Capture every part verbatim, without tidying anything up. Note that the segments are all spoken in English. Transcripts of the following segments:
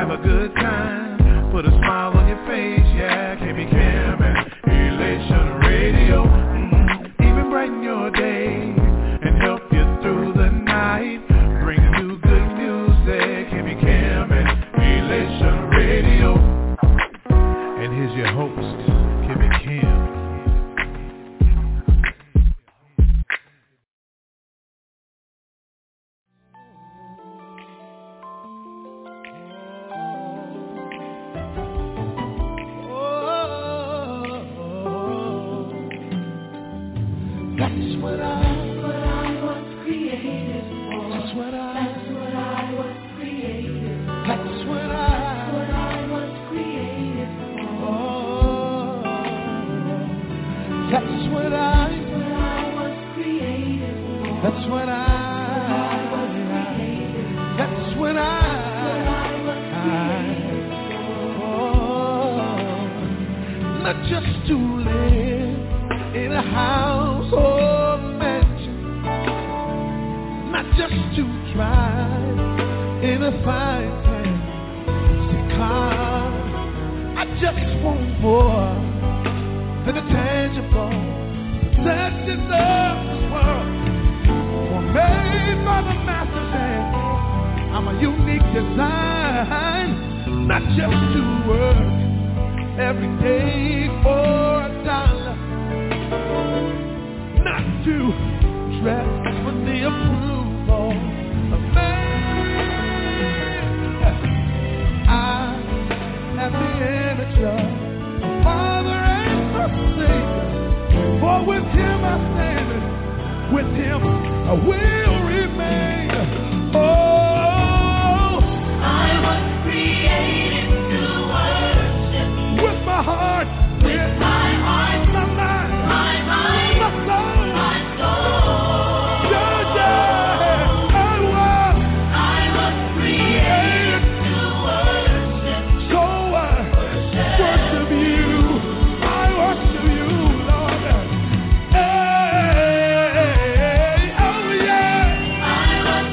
have a good time, put a smile on your face, yeah. K B Cam and Elation Radio, mm-hmm. Even brighten your day and help you through the night. Bring you good music, K B Cam and Elation Radio. And here's your host, K B Cam. I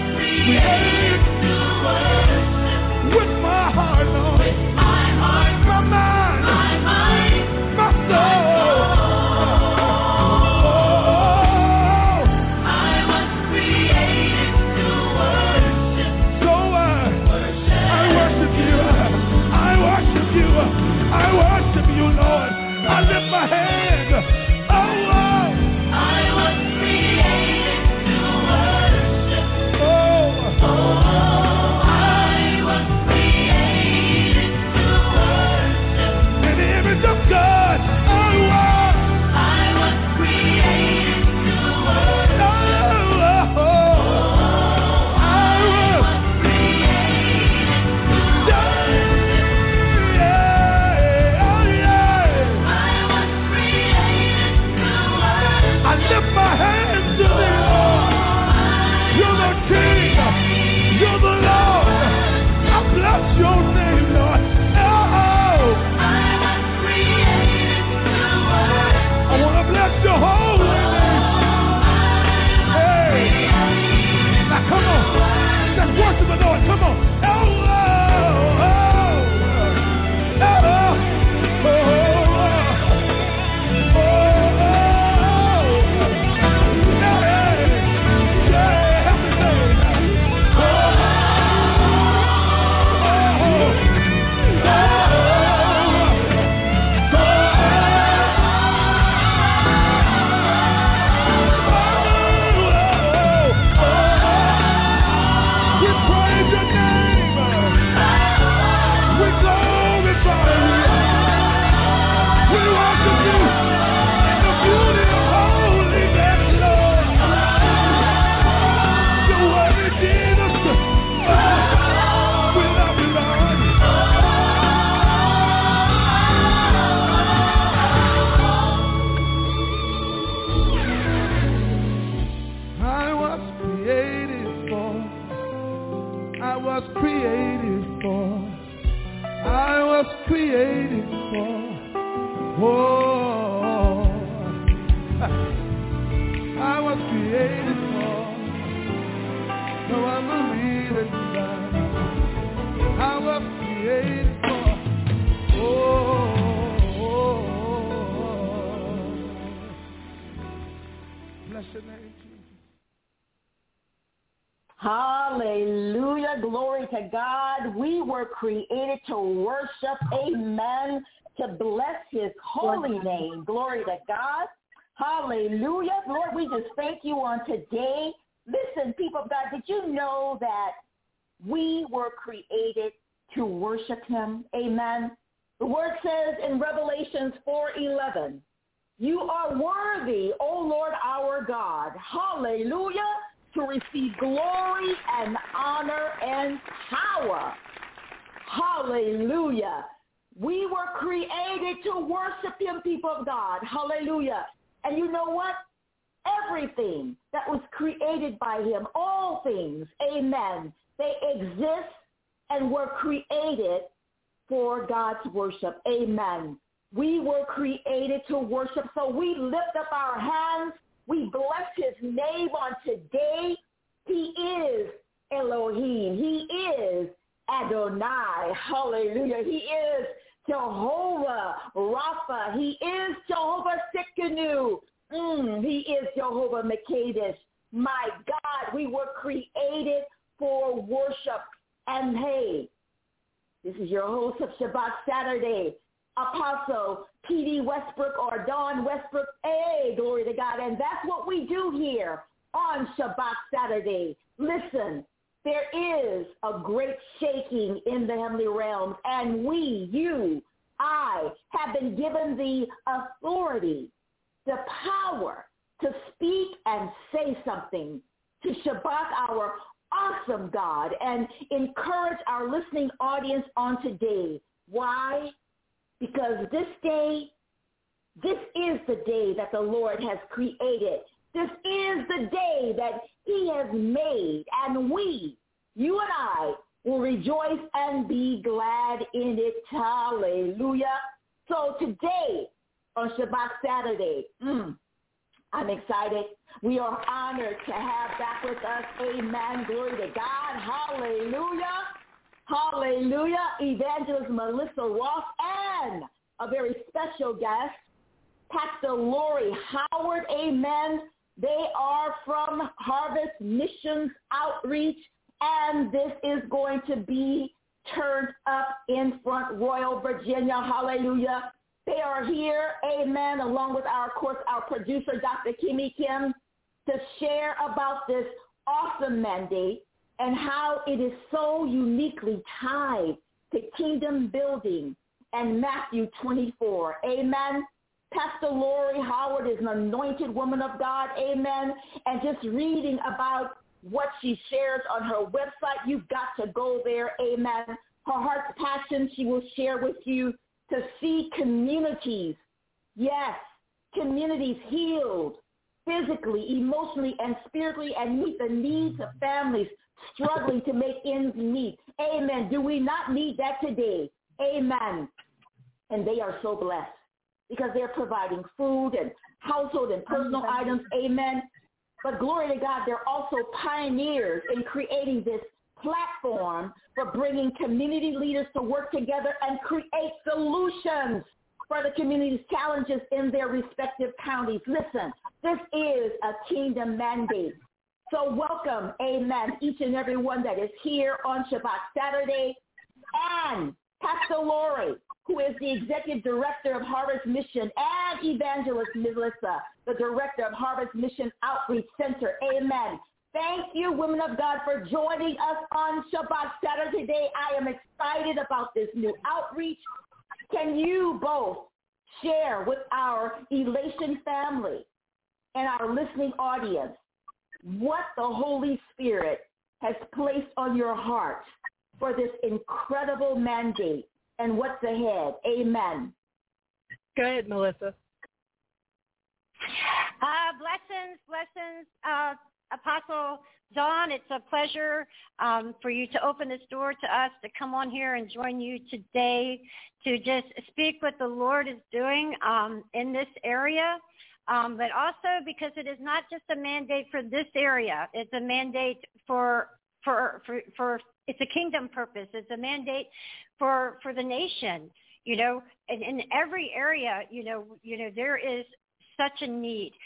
Bless your name, Jesus. Hallelujah. Glory to God. We were created to worship. Amen. To bless his holy name. Glory to God. Hallelujah. Lord, we just thank you on today. Listen, people of God, did you know that we were created to worship him? Amen. The word says in Revelations four eleven, you are worthy, O Lord our God. Hallelujah. To receive glory and honor and power. Hallelujah. We were created to worship him, people of God. Hallelujah. And you know what? Everything that was created by him, all things, amen, they exist and were created for God's worship. Amen. We were created to worship, so we lift up our hands. We bless his name on today. He is Elohim. He is Adonai. Hallelujah. He is Jehovah Rapha. He is Jehovah Sikkenu. Mm, he is Jehovah Mekadesh. My God, we were created for worship. And hey, this is your host of Shabbat Saturday, Apostle P D Westbrook or Dawn Westbrook. Hey, glory to God. And that's what we do here on Shabbat Saturday. Listen, there is a great shaking in the heavenly realms, and we, you, I, have been given the authority, the power to speak and say something to Shabbat, our awesome God, and encourage our listening audience on today. Why? Because this day, this is the day that the Lord has created. This is the day that he has made, and we, you and I, will rejoice and be glad in it. Hallelujah. So today, on Shabbat Saturday, mm, I'm excited. We are honored to have back with us, amen, glory to God, hallelujah, hallelujah, Evangelist Melissa Ross, and a very special guest, Pastor Lori Howard, amen. They are from Harvest Missions Outreach, and this is going to be turned up in Front Royal, Virginia, hallelujah. They are here, amen, along with our, of course, our producer, Doctor Kimmy Kim, to share about this awesome mandate and how it is so uniquely tied to kingdom building and Matthew twenty-four, amen. Pastor Lori Howard is an anointed woman of God, amen, and just reading about what she shares on her website, you've got to go there, amen. Her heart's passion she will share with you to see communities, yes, communities healed physically, emotionally, and spiritually, and meet the needs of families struggling to make ends meet. Amen. Do we not need that today? Amen. And they are so blessed because they're providing food and household and personal items. Amen. But glory to God, they're also pioneers in creating this platform for bringing community leaders to work together and create solutions for the community's challenges in their respective counties. Listen, this is a kingdom mandate. So welcome, amen, each and every one that is here on Shabbat Saturday. And Pastor Lori, who is the Executive Director of Harvest Mission, and Evangelist Melissa, the Director of Harvest Mission Outreach Center. Amen. Thank you, women of God, for joining us on Shabbat Saturday today. I am excited about this new outreach. Can you both share with our Elation family and our listening audience what the Holy Spirit has placed on your heart for this incredible mandate and what's ahead? Amen. Go ahead, Melissa. Uh, blessings, blessings, uh, Apostle Dawn. It's a pleasure um, for you to open this door to us to come on here and join you today to just speak what the Lord is doing um, in this area, um, but also because it is not just a mandate for this area. It's a mandate for for for, for it's a kingdom purpose. It's a mandate for for the nation. You know, and in every area, you know, you know, there is such a need.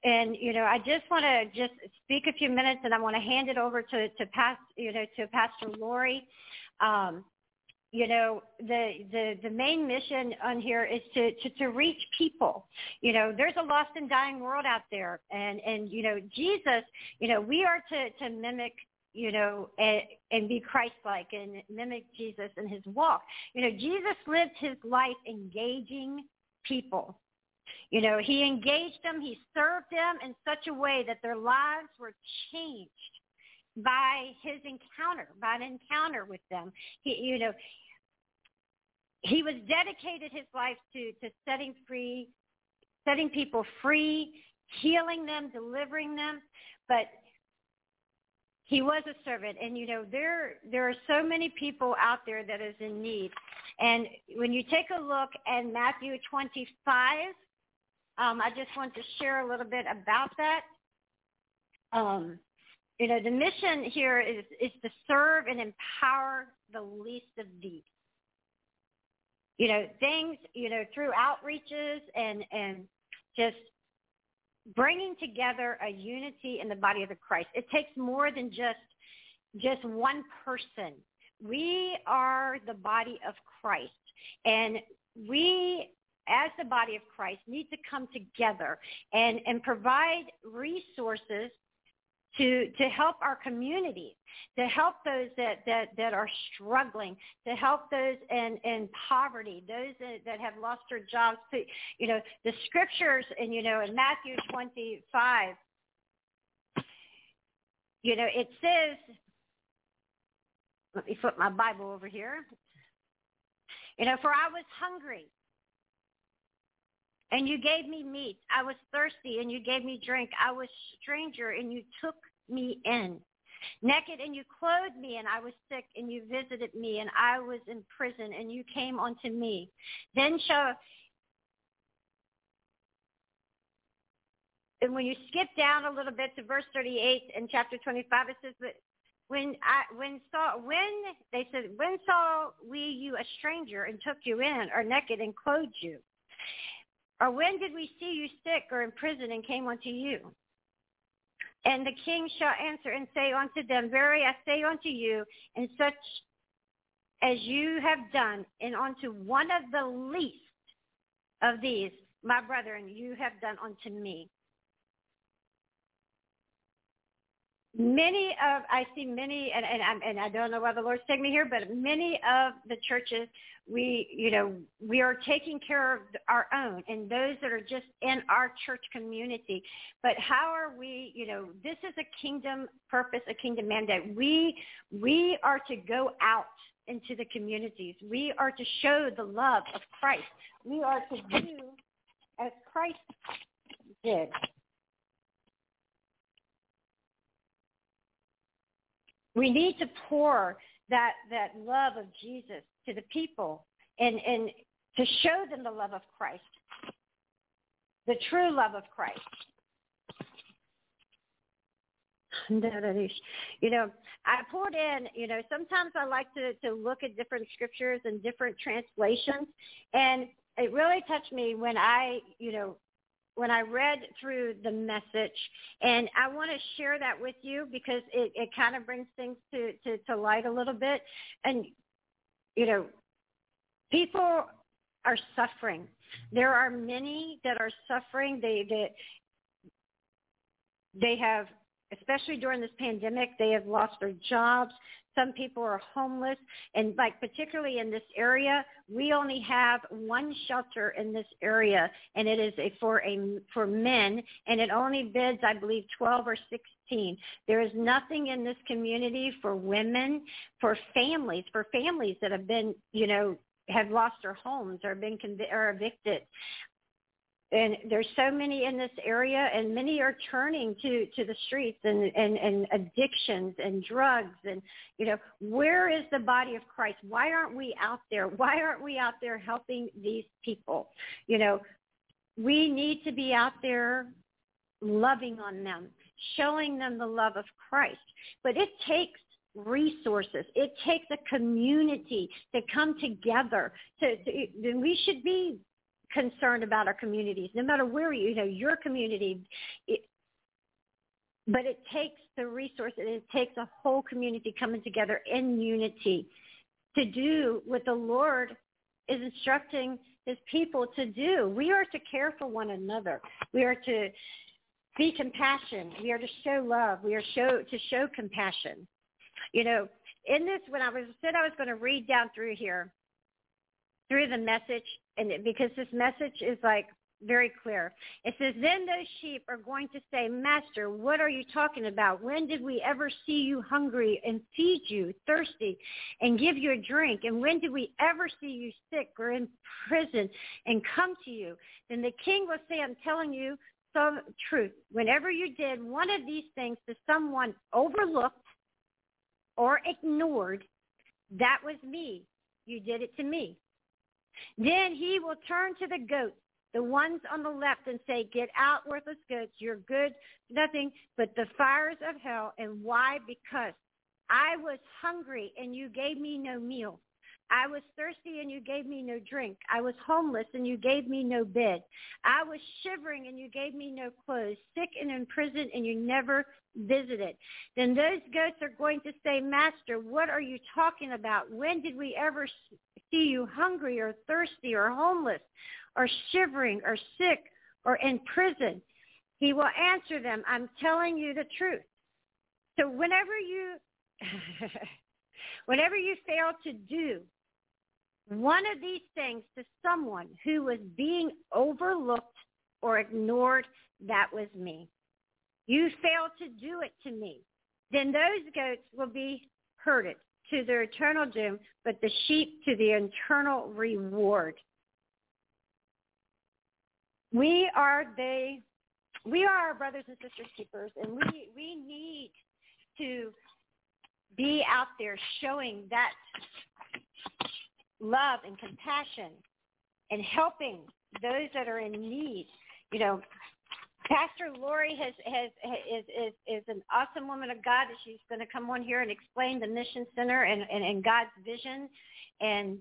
and you know, I just want to just speak a few minutes, and I want to hand it over to to past, you know, to Pastor Lori. Um, you know, the, the, the main mission on here is to, to, to reach people. You know, there's a lost and dying world out there. And, and you know, Jesus, you know, we are to, to mimic, you know, and, and be Christ-like and mimic Jesus and his walk. You know, Jesus lived his life engaging people. You know, he engaged them. He served them in such a way that their lives were changed by his encounter, by an encounter with them. He, you know, he was dedicated his life to, to setting free, setting people free, healing them, delivering them. But he was a servant. And, you know, there there are so many people out there that is in need. And when you take a look at Matthew twenty-five, um, I just want to share a little bit about that. Um, you know, the mission here is, is to serve and empower the least of these. You know, things, you know, through outreaches and, and just bringing together a unity in the body of the Christ. It takes more than just just one person. We are the body of Christ, and we, as the body of Christ, need to come together and, and provide resources to to help our community, to help those that, that, that are struggling, to help those in, in poverty, those that, that have lost their jobs. To, you know, the scriptures, and, you know, in Matthew twenty-five, you know, it says, let me flip my Bible over here. You know, for I was hungry, and you gave me meat. I was thirsty, and you gave me drink. I was stranger, and you took me in. Naked, and you clothed me, and I was sick, and you visited me, and I was in prison, and you came unto me. Then shall, and when you skip down a little bit to verse thirty-eight in chapter twenty-five, it says, but when I when saw when they said, when saw we you a stranger and took you in, or naked and clothed you? Or when did we see you sick or in prison and came unto you? And the king shall answer and say unto them, verily I say unto you, and such as you have done, and unto one of the least of these, my brethren, you have done unto me. Many of, I see many, and, and, I'm, and I don't know why the Lord's taking me here, but many of the churches, we, you know, we are taking care of our own and those that are just in our church community. But how are we, you know, this is a kingdom purpose, a kingdom mandate. We, we are to go out into the communities. We are to show the love of Christ. We are to do as Christ did. We need to pour that, that love of Jesus to the people and, and to show them the love of Christ, the true love of Christ. You know, I poured in, you know, sometimes I like to, to look at different scriptures and different translations, and it really touched me when I, you know, when I read through the Message, and I want to share that with you because it, it kind of brings things to, to, to light a little bit. And, you know, people are suffering. There are many that are suffering. They, they, they have, especially during this pandemic, they have lost their jobs. Some people are homeless, and like particularly in this area, we only have one shelter in this area, and it is a, for a for men, and it only bids, I believe, twelve or sixteen. There is nothing in this community for women, for families, for families that have been, you know, have lost their homes or been conv- or evicted. And there's so many in this area, and many are turning to, to the streets and, and, and addictions and drugs. And, you know, where is the body of Christ? Why aren't we out there? Why aren't we out there helping these people? You know, we need to be out there loving on them, showing them the love of Christ. But it takes resources. It takes a community to come together. To, to, we should be concerned about our communities, no matter where you, you know, your community. It, but it takes the resources. It takes a whole community coming together in unity to do what the Lord is instructing his people to do. We are to care for one another. We are to be compassionate. We are to show love. We are show to show compassion. You know, in this, when I was said I was going to read down through here, through the message, and it, because this message is like very clear. It says, then those sheep are going to say, Master, what are you talking about? When did we ever see you hungry and feed you, thirsty, and give you a drink? And when did we ever see you sick or in prison and come to you? Then the king will say, I'm telling you some truth. Whenever you did one of these things to someone overlooked or ignored, that was me. You did it to me. Then he will turn to the goats, the ones on the left, and say, get out, worthless goats. You're good, nothing but the fires of hell. And why? Because I was hungry and you gave me no meal. I was thirsty and you gave me no drink. I was homeless and you gave me no bed. I was shivering and you gave me no clothes, sick and in prison and you never visited. Then those goats are going to say, Master, what are you talking about? When did we ever see you hungry or thirsty or homeless or shivering or sick or in prison? He will answer them, I'm telling you the truth. So whenever you, whenever you fail to do one of these things to someone who was being overlooked or ignored, that was me. You failed to do it to me. Then those goats will be herded to their eternal doom, but the sheep to the eternal reward. We are they, we are our brothers and sisters keepers, and we, we need to be out there showing that love and compassion and helping those that are in need. You know, Pastor Lori has, has, is, is, is an awesome woman of God. She's going to come on here and explain the Mission Center and, and, and God's vision, and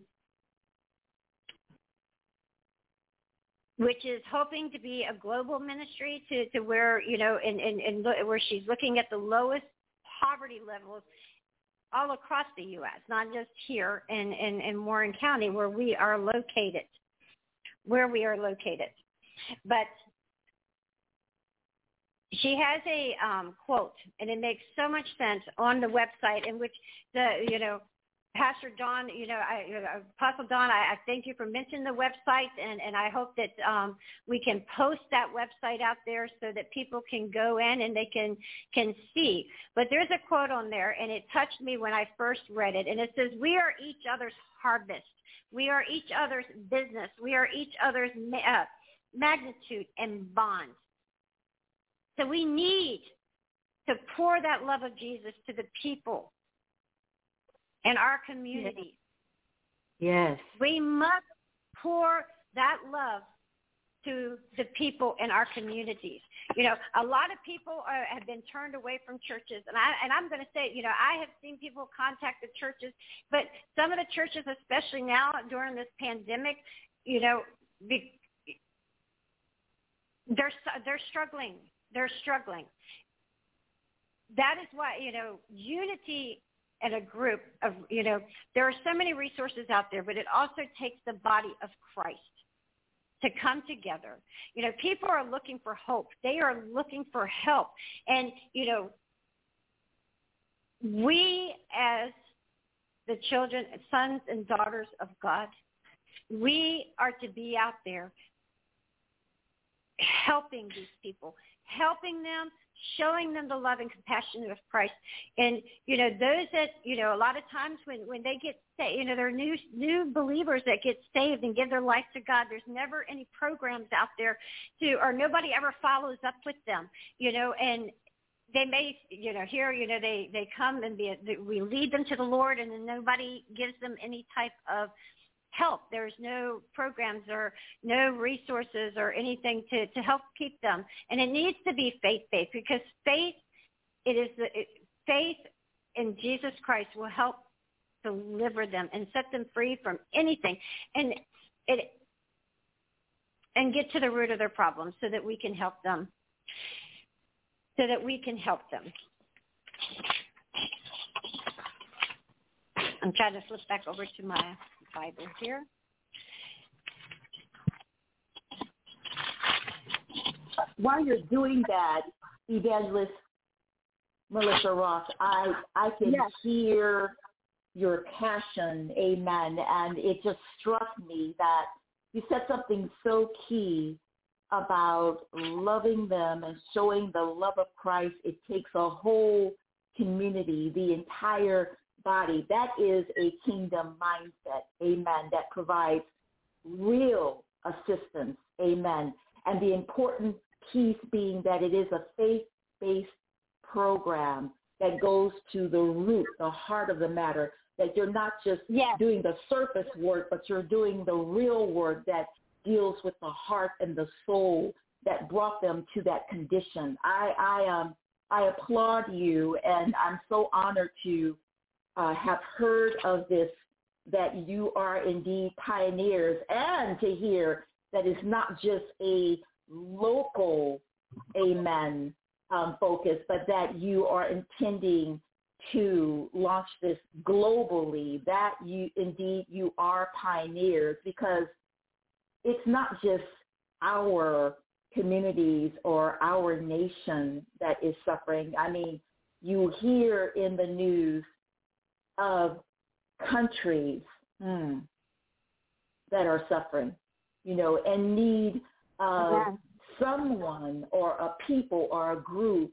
which is hoping to be a global ministry to, to where, you know, and, and, and where she's looking at the lowest poverty levels all across the U S, not just here in, in, in Warren County where we are located, where we are located. But she has a um, quote, and it makes so much sense on the website in which the, you know, Pastor Don, you know, I, Apostle Don, I, I thank you for mentioning the website, and, and I hope that um, we can post that website out there so that people can go in and they can can see. But there's a quote on there, and it touched me when I first read it, and it says, we are each other's harvest. We are each other's business. We are each other's uh, magnitude and bond. So we need to pour that love of Jesus to the people in our communities. Yes. We must pour that love to the people in our communities. You know, a lot of people are, have been turned away from churches. And, I, and I'm going to say, you know, I have seen people contact the churches, but some of the churches, especially now during this pandemic, you know, be, they're, they're struggling. They're struggling. That is why, you know, unity and a group of, you know, there are so many resources out there, but it also takes the body of Christ to come together. You know, people are looking for hope. They are looking for help. And, you know, we as the children, sons and daughters of God, we are to be out there helping these people, helping them, showing them the love and compassion of Christ. And, you know, those that, you know, a lot of times when, when they get saved, you know, they're new, new believers that get saved and give their life to God, there's never any programs out there to, or nobody ever follows up with them, you know, and they may, you know, here, you know, they, they come and be, we lead them to the Lord, and then nobody gives them any type of help. There's no programs or no resources or anything to, to help keep them. And it needs to be faith-based, because faith, it is the, it, faith in Jesus Christ will help deliver them and set them free from anything. And it, and get to the root of their problems so that we can help them. So that we can help them. I'm trying to flip back over to my Bible here. While you're doing that, Evangelist Melissa Ross, I, I can yes. hear your passion, amen, and it just struck me that you said something so key about loving them and showing the love of Christ. It takes a whole community, the entire body. That is a kingdom mindset, amen, that provides real assistance, amen. And the important piece being that it is a faith-based program that goes to the root, the heart of the matter, that you're not just yes. doing the surface work, but you're doing the real work that deals with the heart and the soul that brought them to that condition. I I um I applaud you, and I'm so honored to uh, have heard of this, that you are indeed pioneers, and to hear that it's not just a local, amen, um, focus, but that you are intending to launch this globally, that you indeed you are pioneers, because it's not just our communities or our nation that is suffering. I mean, you hear in the news of countries mm, that are suffering, you know, and need uh, yeah. someone or a people or a group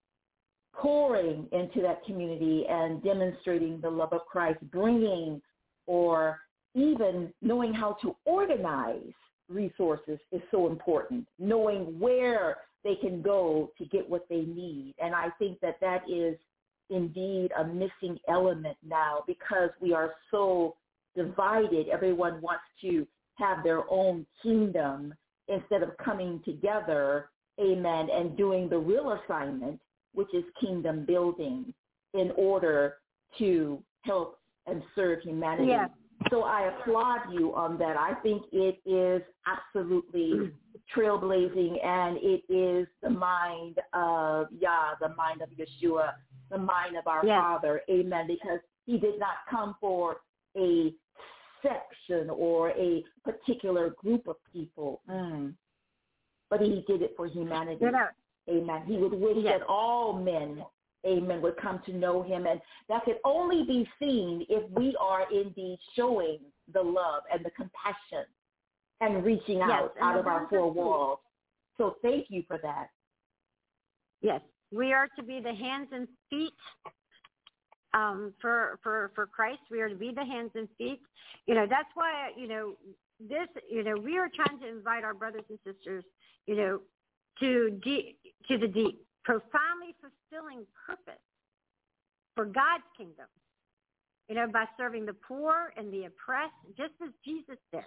pouring into that community and demonstrating the love of Christ, bringing or even knowing how to organize resources is so important, knowing where they can go to get what they need. And I think that that is indeed a missing element now, because we are so divided. Everyone wants to have their own kingdom instead of coming together, amen, and doing the real assignment, which is kingdom building, in order to help and serve humanity. Yeah. So I applaud you on that. I think it is absolutely trailblazing, and it is the mind of Yah, the mind of Yeshua, the mind of our yeah. Father, amen, because he did not come for a section or a particular group of people, mm. but he did it for humanity, amen. He would wish yes. that all men, amen, would come to know him. And that could only be seen if we are indeed showing the love and the compassion and reaching yes, out and out of our four walls. So thank you for that. Yes, we are to be the hands and feet um, for, for, for Christ. We are to be the hands and feet. You know, that's why, you know, this, you know, we are trying to invite our brothers and sisters, you know, to deep, to the deep, profoundly fulfilling purpose for God's kingdom, you know, by serving the poor and the oppressed, just as Jesus did.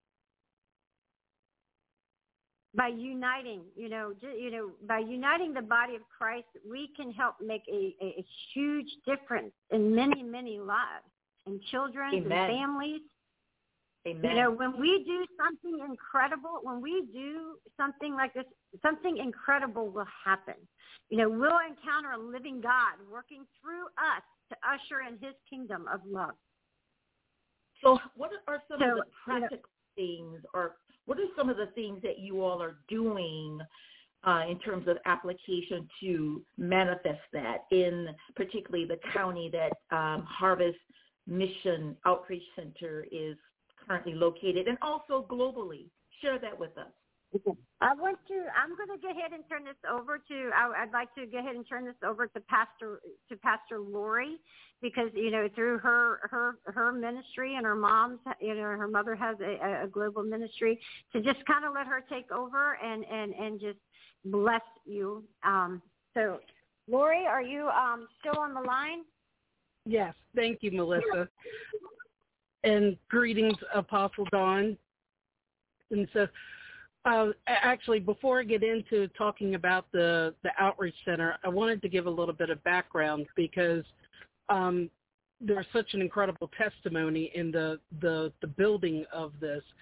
By uniting, you know, you know, by uniting the body of Christ, we can help make a, a, a huge difference in many, many lives, in children and families. Amen. You know, when we do something incredible, when we do something like this, something incredible will happen. You know, we'll encounter a living God working through us to usher in his kingdom of love. So what are some so, of the practical you know, things, or what are some of the things that you all are doing uh, in terms of application to manifest that in particularly the county that um, Harvest Mission Outreach Center is currently located, and also globally? Share that with us. I want to. I'm going to go ahead and turn this over to. I, I'd like to go ahead and turn this over to Pastor to Pastor Lori, because you know through her her her ministry and her mom's, you know, her mother has a, a global ministry, to just kind of let her take over and and and just bless you. Um, so, Lori, are you um, still on the line? Yes. Thank you, Melissa. And greetings, Apostle Dawn. And so, uh, actually, before I get into talking about the, the Outreach Center, I wanted to give a little bit of background, because um, there's such an incredible testimony in the, the, the building of this.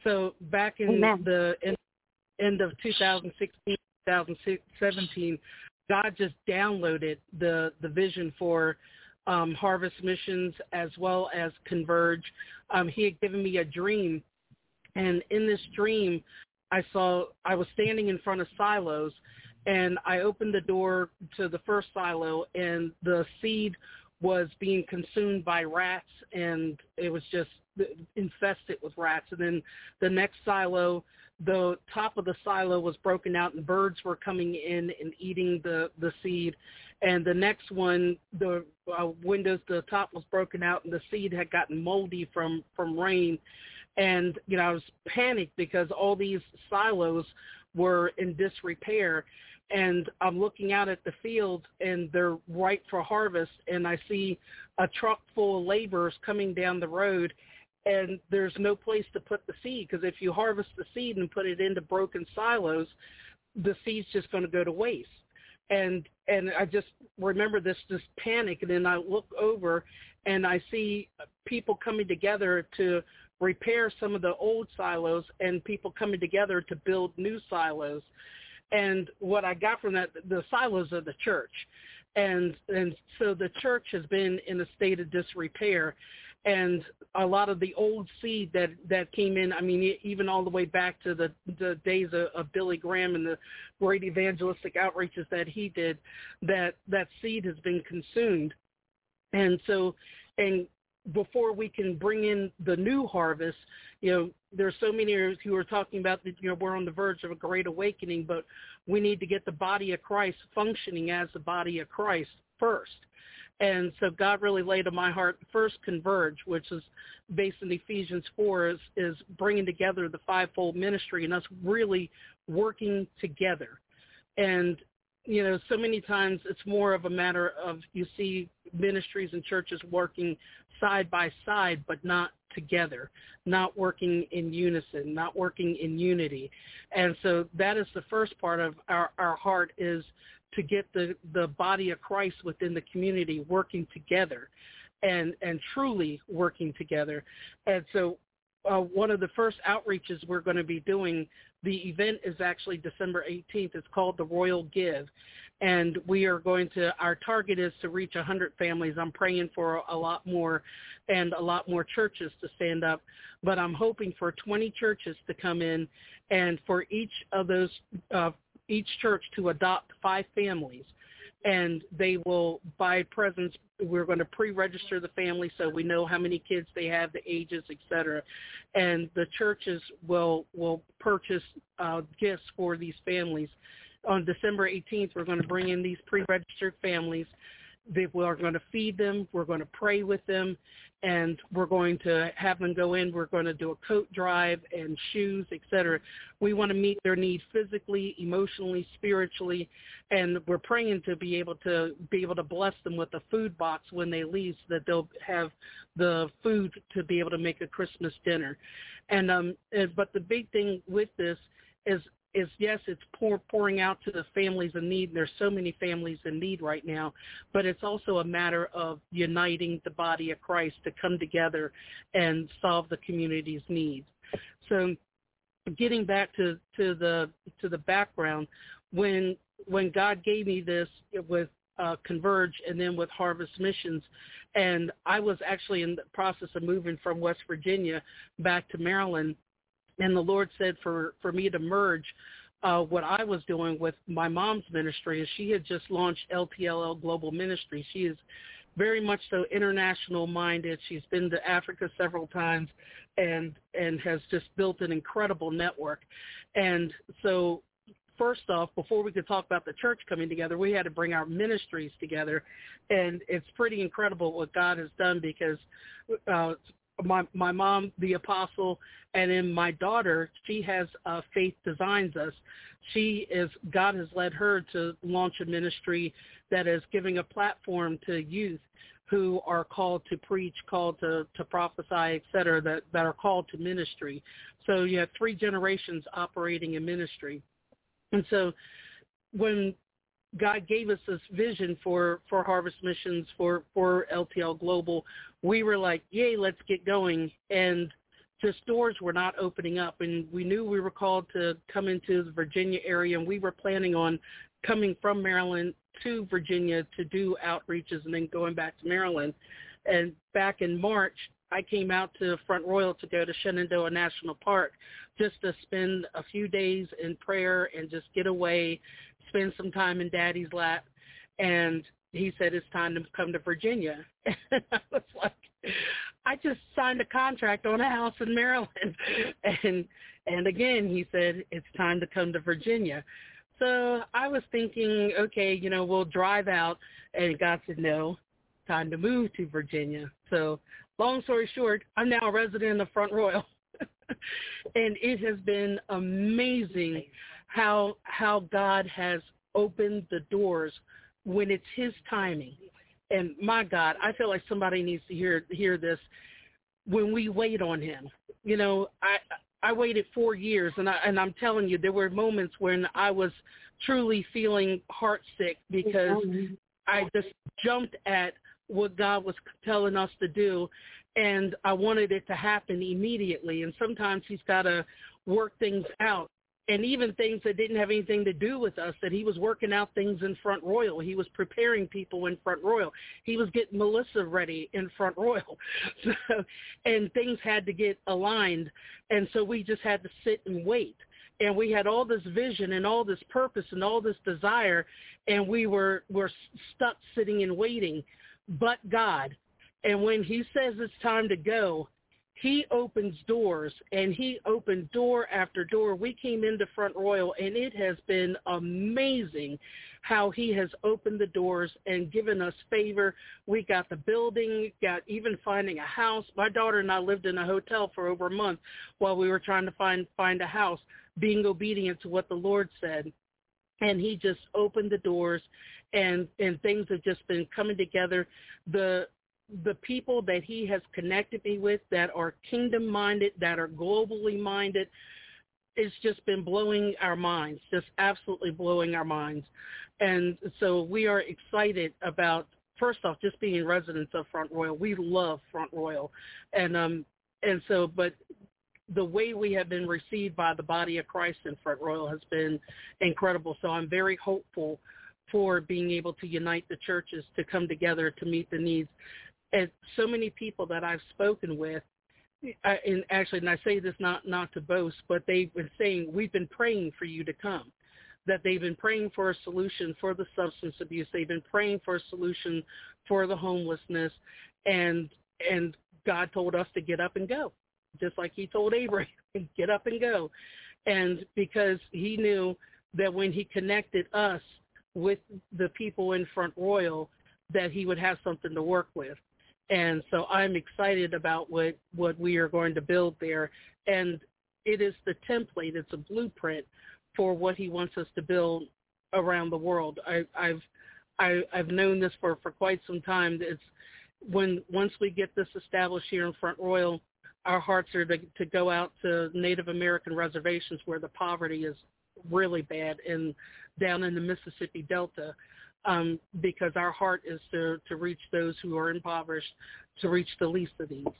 So back in Amen. the end, end of two thousand sixteen, two thousand seventeen, God just downloaded the, the vision for um, Harvest Missions as well as Converge. Um, he had given me a dream, and in this dream, I saw I was standing in front of silos, and I opened the door to the first silo, and the seed was being consumed by rats, and it was just infested with rats. And then the next silo, the top of the silo was broken out, and birds were coming in and eating the, the seed. And the next one, the uh, windows, the top was broken out, and the seed had gotten moldy from, from rain. And, you know, I was panicked because all these silos were in disrepair. And I'm looking out at the field, and they're ripe for harvest, and I see a truck full of laborers coming down the road, and there's no place to put the seed, because if you harvest the seed and put it into broken silos, the seed's just going to go to waste. And and I just remember this, this panic, and then I look over, and I see people coming together to repair some of the old silos and people coming together to build new silos. And what I got from that, the silos of the church. And and so the church has been in a state of disrepair. And a lot of the old seed that, that came in, I mean, even all the way back to the, the days of, of Billy Graham and the great evangelistic outreaches that he did, that, that seed has been consumed. And so, and before we can bring in the new harvest, you know, there's so many who are talking about that, you know, we're on the verge of a great awakening, but we need to get the body of Christ functioning as the body of Christ first. And so God really laid on my heart, first Converge, which is based in Ephesians four, is, is bringing together the fivefold ministry and us really working together. And, you know, so many times it's more of a matter of you see ministries and churches working side by side, but not together, not working in unison, not working in unity. And so that is the first part of our, our heart, is to get the, the body of Christ within the community working together and, and truly working together. And so uh, one of the first outreaches we're going to be doing, the event is actually December eighteenth. It's called the Royal Give. And we are going to, our target is to reach one hundred families. I'm praying for a lot more and a lot more churches to stand up. But I'm hoping for twenty churches to come in, and for each of those, uh, each church to adopt five families. And they will buy presents. We're going to pre-register the family so we know how many kids they have, the ages, et cetera. And the churches will, will purchase uh, gifts for these families. On December eighteenth, we're going to bring in these pre-registered families. They, we're going to feed them. We're going to pray with them. And we're going to have them go in. We're going to do a coat drive and shoes, et cetera. We want to meet their needs physically, emotionally, spiritually. And we're praying to be able to be able to bless them with a food box when they leave, so that they'll have the food to be able to make a Christmas dinner. And um, but the big thing with this is, is yes, it's pour, pouring out to the families in need. There's so many families in need right now, but it's also a matter of uniting the body of Christ to come together and solve the community's needs. So getting back to, to the to the background, when when God gave me this with uh, Converge and then with Harvest Missions, and I was actually in the process of moving from West Virginia back to Maryland, and the Lord said for, for me to merge uh, what I was doing with my mom's ministry. Is she had just launched L T L L Global Ministry. She is very much so international minded. She's been to Africa several times and and has just built an incredible network. And so first off, before we could talk about the church coming together, we had to bring our ministries together. And it's pretty incredible what God has done, because uh, my my mom, the apostle, and then my daughter, she has uh, Faith Designs Us. She is, God has led her to launch a ministry that is giving a platform to youth who are called to preach, called to, to prophesy, et cetera, that, that are called to ministry. So you have three generations operating in ministry. And so when God gave us this vision for, for Harvest Missions, for, for L T L Global, we were like, yay, let's get going. And just doors were not opening up. And we knew we were called to come into the Virginia area, and we were planning on coming from Maryland to Virginia to do outreaches and then going back to Maryland. And back in March, I came out to Front Royal to go to Shenandoah National Park just to spend a few days in prayer and just get away, spend some time in Daddy's lap. And he said, it's time to come to Virginia. And I was like, I just signed a contract on a house in Maryland. And and again, he said, it's time to come to Virginia. So I was thinking, okay, you know, we'll drive out. And God said, no, time to move to Virginia. So long story short, I'm now a resident of Front Royal. And it has been amazing how how God has opened the doors when it's his timing. And my God, I feel like somebody needs to hear hear this. When we wait on him, you know, I I waited four years, and I and I'm telling you, there were moments when I was truly feeling heartsick because I just jumped at what God was telling us to do, and I wanted it to happen immediately. And sometimes he's got to work things out. And even things that didn't have anything to do with us, that he was working out things in Front Royal. He was preparing people in Front Royal. He was getting Melissa ready in Front Royal. So, and things had to get aligned. And so we just had to sit and wait. And we had all this vision and all this purpose and all this desire, and we were, were stuck sitting and waiting. But God, and when he says it's time to go, he opens doors, and he opened door after door. We came into Front Royal, and it has been amazing how he has opened the doors and given us favor. We got the building, got even finding a house. My daughter and I lived in a hotel for over a month while we were trying to find find a house, being obedient to what the Lord said. And he just opened the doors, and, and things have just been coming together. The the people that he has connected me with that are kingdom-minded, that are globally minded, it's just been blowing our minds, just absolutely blowing our minds. And so we are excited about, first off, just being residents of Front Royal. We love Front Royal. And um, and so, but the way we have been received by the body of Christ in Front Royal has been incredible. So I'm very hopeful for being able to unite the churches to come together to meet the needs. And so many people that I've spoken with, I, and actually, and I say this not, not to boast, but they've been saying, we've been praying for you to come, that they've been praying for a solution for the substance abuse. They've been praying for a solution for the homelessness. And, and God told us to get up and go, just like he told Abraham, get up and go. And because he knew that when he connected us with the people in Front Royal, that he would have something to work with. And so I'm excited about what, what we are going to build there. And it is the template, it's a blueprint for what he wants us to build around the world. I, I've I, I've known this for, for quite some time. It's when once we get this established here in Front Royal, our hearts are to, to go out to Native American reservations where the poverty is really bad, and down in the Mississippi Delta. Um, because our heart is to, to reach those who are impoverished, to reach the least of these.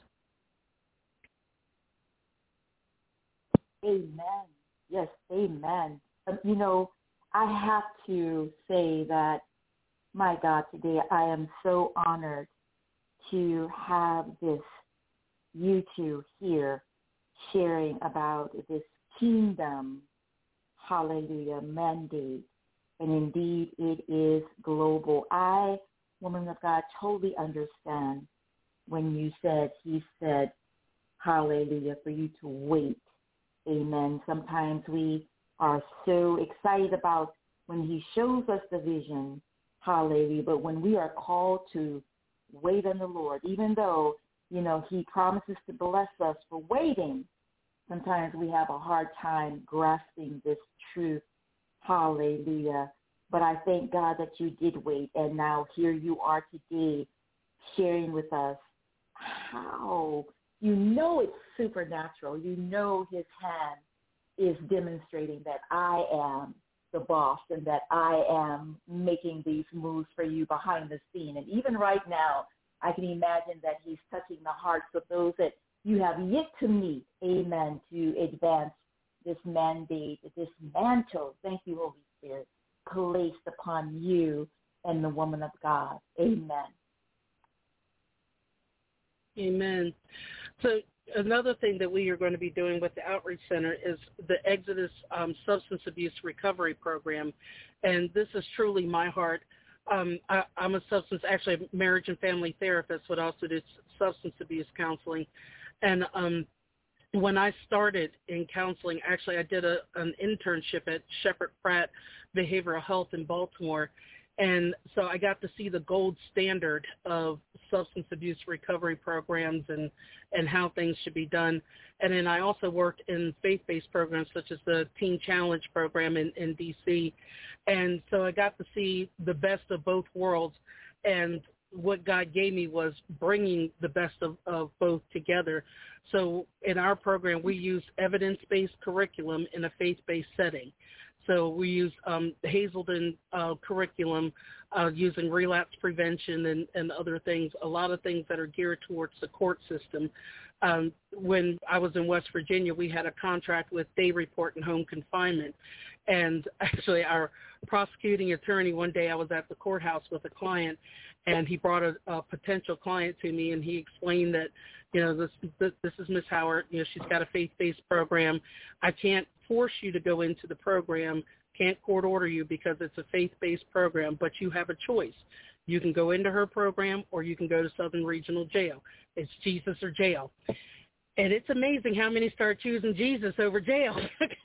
Amen. Yes, amen. Um, you know, I have to say that, my God, today I am so honored to have this, you two here sharing about this kingdom, hallelujah, mandate. And indeed, it is global. I, woman of God, totally understand when you said, he said, hallelujah, for you to wait. Amen. Sometimes we are so excited about when he shows us the vision, hallelujah, but when we are called to wait on the Lord, even though, you know, he promises to bless us for waiting, sometimes we have a hard time grasping this truth. Hallelujah. But I thank God that you did wait, and now here you are today sharing with us how you know it's supernatural. You know his hand is demonstrating that I am the boss and that I am making these moves for you behind the scene. And even right now, I can imagine that he's touching the hearts of those that you have yet to meet, amen, to advance this mandate, this mantle, thank you, Holy Spirit, placed upon you and the woman of God. Amen. Amen. So another thing that we are going to be doing with the Outreach Center is the Exodus um, Substance Abuse Recovery Program, and this is truly my heart. Um, I, I'm a substance, actually a marriage and family therapist, but also do substance abuse counseling. And um, when I started in counseling, actually I did a, an internship at Shepherd Pratt Behavioral Health in Baltimore. And so I got to see the gold standard of substance abuse recovery programs and, and how things should be done. And then I also worked in faith-based programs such as the Teen Challenge program in, in D C. And so I got to see the best of both worlds. And what God gave me was bringing the best of, of both together. So in our program, we use evidence-based curriculum in a faith-based setting. So we use um, the Hazelden uh, curriculum uh, using relapse prevention and, and other things, a lot of things that are geared towards the court system. Um, when I was in West Virginia, we had a contract with Day Report and Home Confinement. And actually our prosecuting attorney, one day I was at the courthouse with a client, and he brought a, a potential client to me, and he explained that, you know, this this, this is Miss Howard. You know, she's got a faith-based program. I can't force you to go into the program, can't court order you because it's a faith-based program, but you have a choice. You can go into her program or you can go to Southern Regional Jail. It's Jesus or jail. And it's amazing how many start choosing Jesus over jail.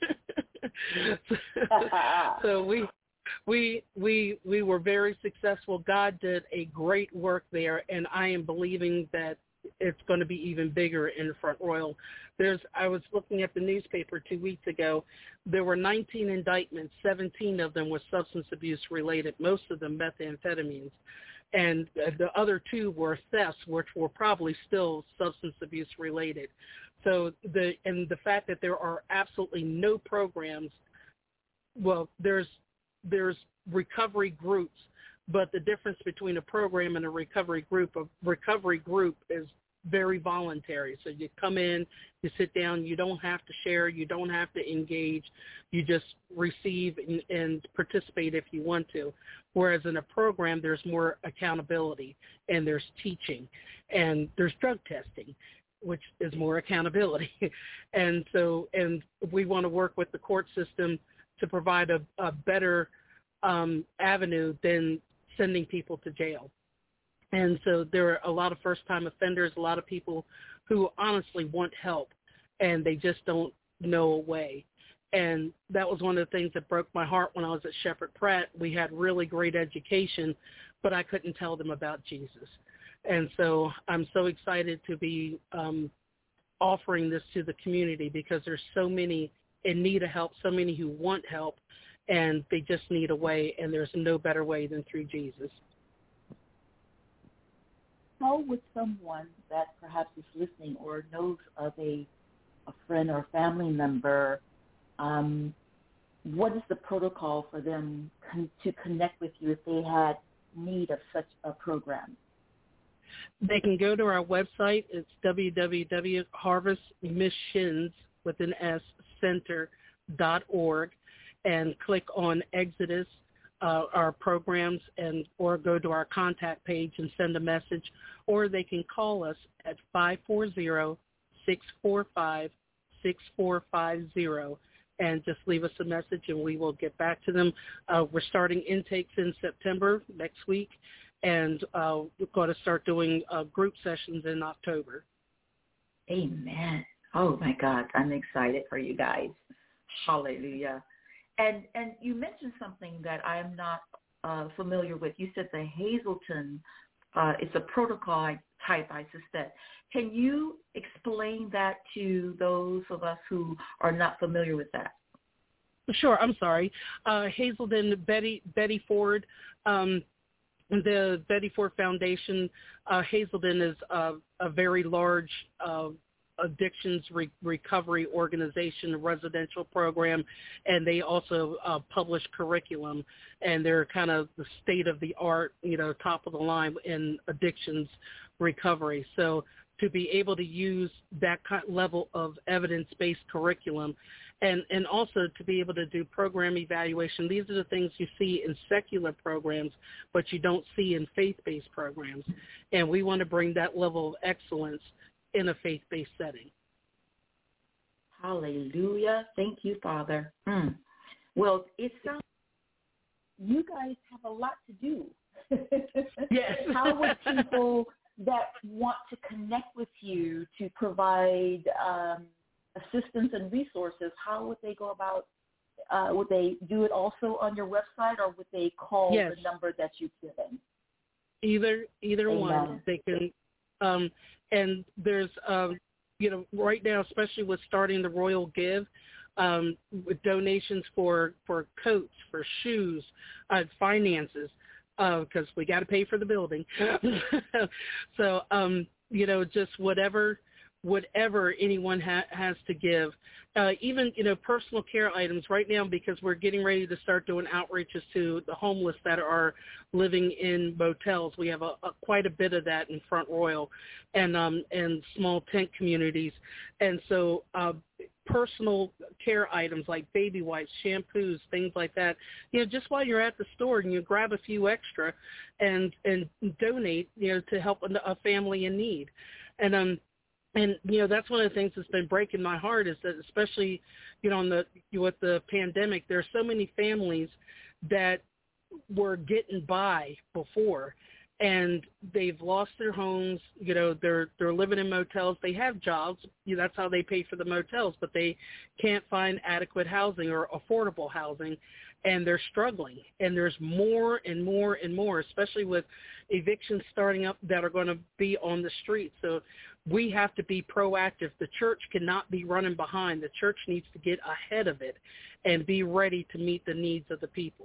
So we we we we were very successful. God did a great work there, and I am believing that it's going to be even bigger in Front Royal. There's, I was looking at the newspaper two weeks ago. There were nineteen indictments. seventeen of them were substance abuse related, most of them methamphetamines. And the other two were thefts, which were probably still substance abuse related. So the, and the fact that there are absolutely no programs, well, there's, there's recovery groups, but the difference between a program and a recovery group, a recovery group is very voluntary. So you come in, you sit down, you don't have to share, you don't have to engage, you just receive and, and participate if you want to. Whereas in a program, there's more accountability, and there's teaching, and there's drug testing, which is more accountability. And so, and we want to work with the court system to provide a, a better um, avenue than sending people to jail. And so there are a lot of first-time offenders, a lot of people who honestly want help, and they just don't know a way. And that was one of the things that broke my heart when I was at Shepherd Pratt. We had really great education, but I couldn't tell them about Jesus. And so I'm so excited to be um, offering this to the community, because there's so many in need of help, so many who want help, and they just need a way, and there's no better way than through Jesus. How would someone that perhaps is listening or knows of a, a friend or family member, um, what is the protocol for them con- to connect with you if they had need of such a program? They can go to our website. It's w w w dot harvest missions with an S center dot org, and click on Exodus, uh, our programs, and or go to our contact page and send a message, or they can call us at five four zero, six four five, six four five zero and just leave us a message, and we will get back to them. Uh, we're starting intakes in September next week, and uh, we're going to start doing uh, group sessions in October. Amen. Oh, my God. I'm excited for you guys. Hallelujah. And and you mentioned something that I'm not uh, familiar with. You said the Hazelden, uh, it's a protocol type, I suspect. Can you explain that to those of us who are not familiar with that? Sure. I'm sorry. Uh, Hazelden, Betty Betty Ford, um, the Betty Ford Foundation. Uh, Hazelden is a, a very large uh, addictions re- recovery organization, a residential program, and they also uh, publish curriculum, and they're kind of the state of the art, you know, top of the line in addictions recovery. So to be able to use that level of evidence-based curriculum, and, and also to be able to do program evaluation. These are the things you see in secular programs, but you don't see in faith-based programs. And we want to bring that level of excellence in a faith-based setting. Hallelujah. Thank you, Father. Mm. Well, it sounds you guys have a lot to do. Yes. How would people that want to connect with you to provide um, assistance and resources, how would they go about, uh, would they do it also on your website, or would they call yes. the number that you've given? Either either Amen. one. They can, um, and there's, um, you know, right now, especially with starting the Royal Give, um, with donations for, for coats, for shoes, uh, finances, because uh, we got to pay for the building. so, um, you know, just whatever whatever anyone ha- has to give. Uh, even, you know, personal care items right now, because we're getting ready to start doing outreaches to the homeless that are living in motels. We have a, a, quite a bit of that in Front Royal and, um, and small tent communities. And so uh, personal care items like baby wipes, shampoos, things like that, you know, just while you're at the store and you grab a few extra and, and donate, you know, to help a, a family in need. And, um, And, you know, that's one of the things that's been breaking my heart is that especially, you know, in the, with the pandemic, there are so many families that were getting by before and they've lost their homes. You know, they're they're living in motels. They have jobs. You know, that's how they pay for the motels, but they can't find adequate housing or affordable housing, and they're struggling. And there's more and more and more, especially with evictions starting up that are going to be on the street. So we have to be proactive. The church cannot be running behind. The church needs to get ahead of it and be ready to meet the needs of the people.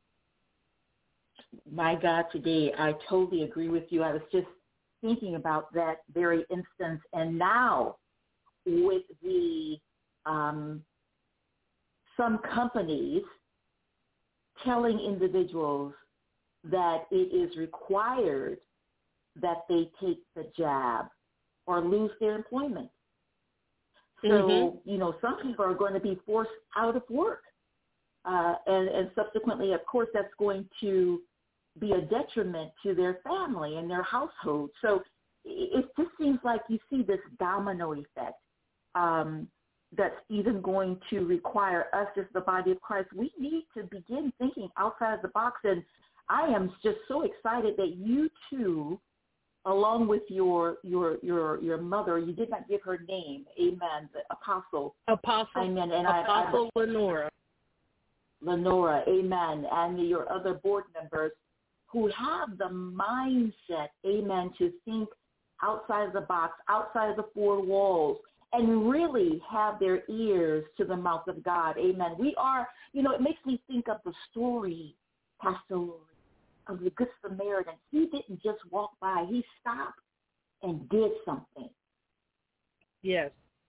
My God, today, I totally agree with you. I was just thinking about that very instance. And now with the um, some companies telling individuals that it is required that they take the jab or lose their employment. So, mm-hmm. you know, some people are going to be forced out of work. Uh, and, and subsequently, of course, that's going to be a detriment to their family and their household. So it, it just seems like you see this domino effect um, that's even going to require us as the body of Christ. We need to begin thinking outside of the box. And I am just so excited that you two, along with your your your your mother, you did not give her name, amen, the apostle. Apostle, amen. And Apostle I, I, Lenora. Lenora, amen, and your other board members who have the mindset, amen, to think outside of the box, outside of the four walls, and really have their ears to the mouth of God, amen. We are, you know, it makes me think of the story, Pastor Lori, of the Good Samaritan. He didn't just walk by. He stopped and did something. Yes.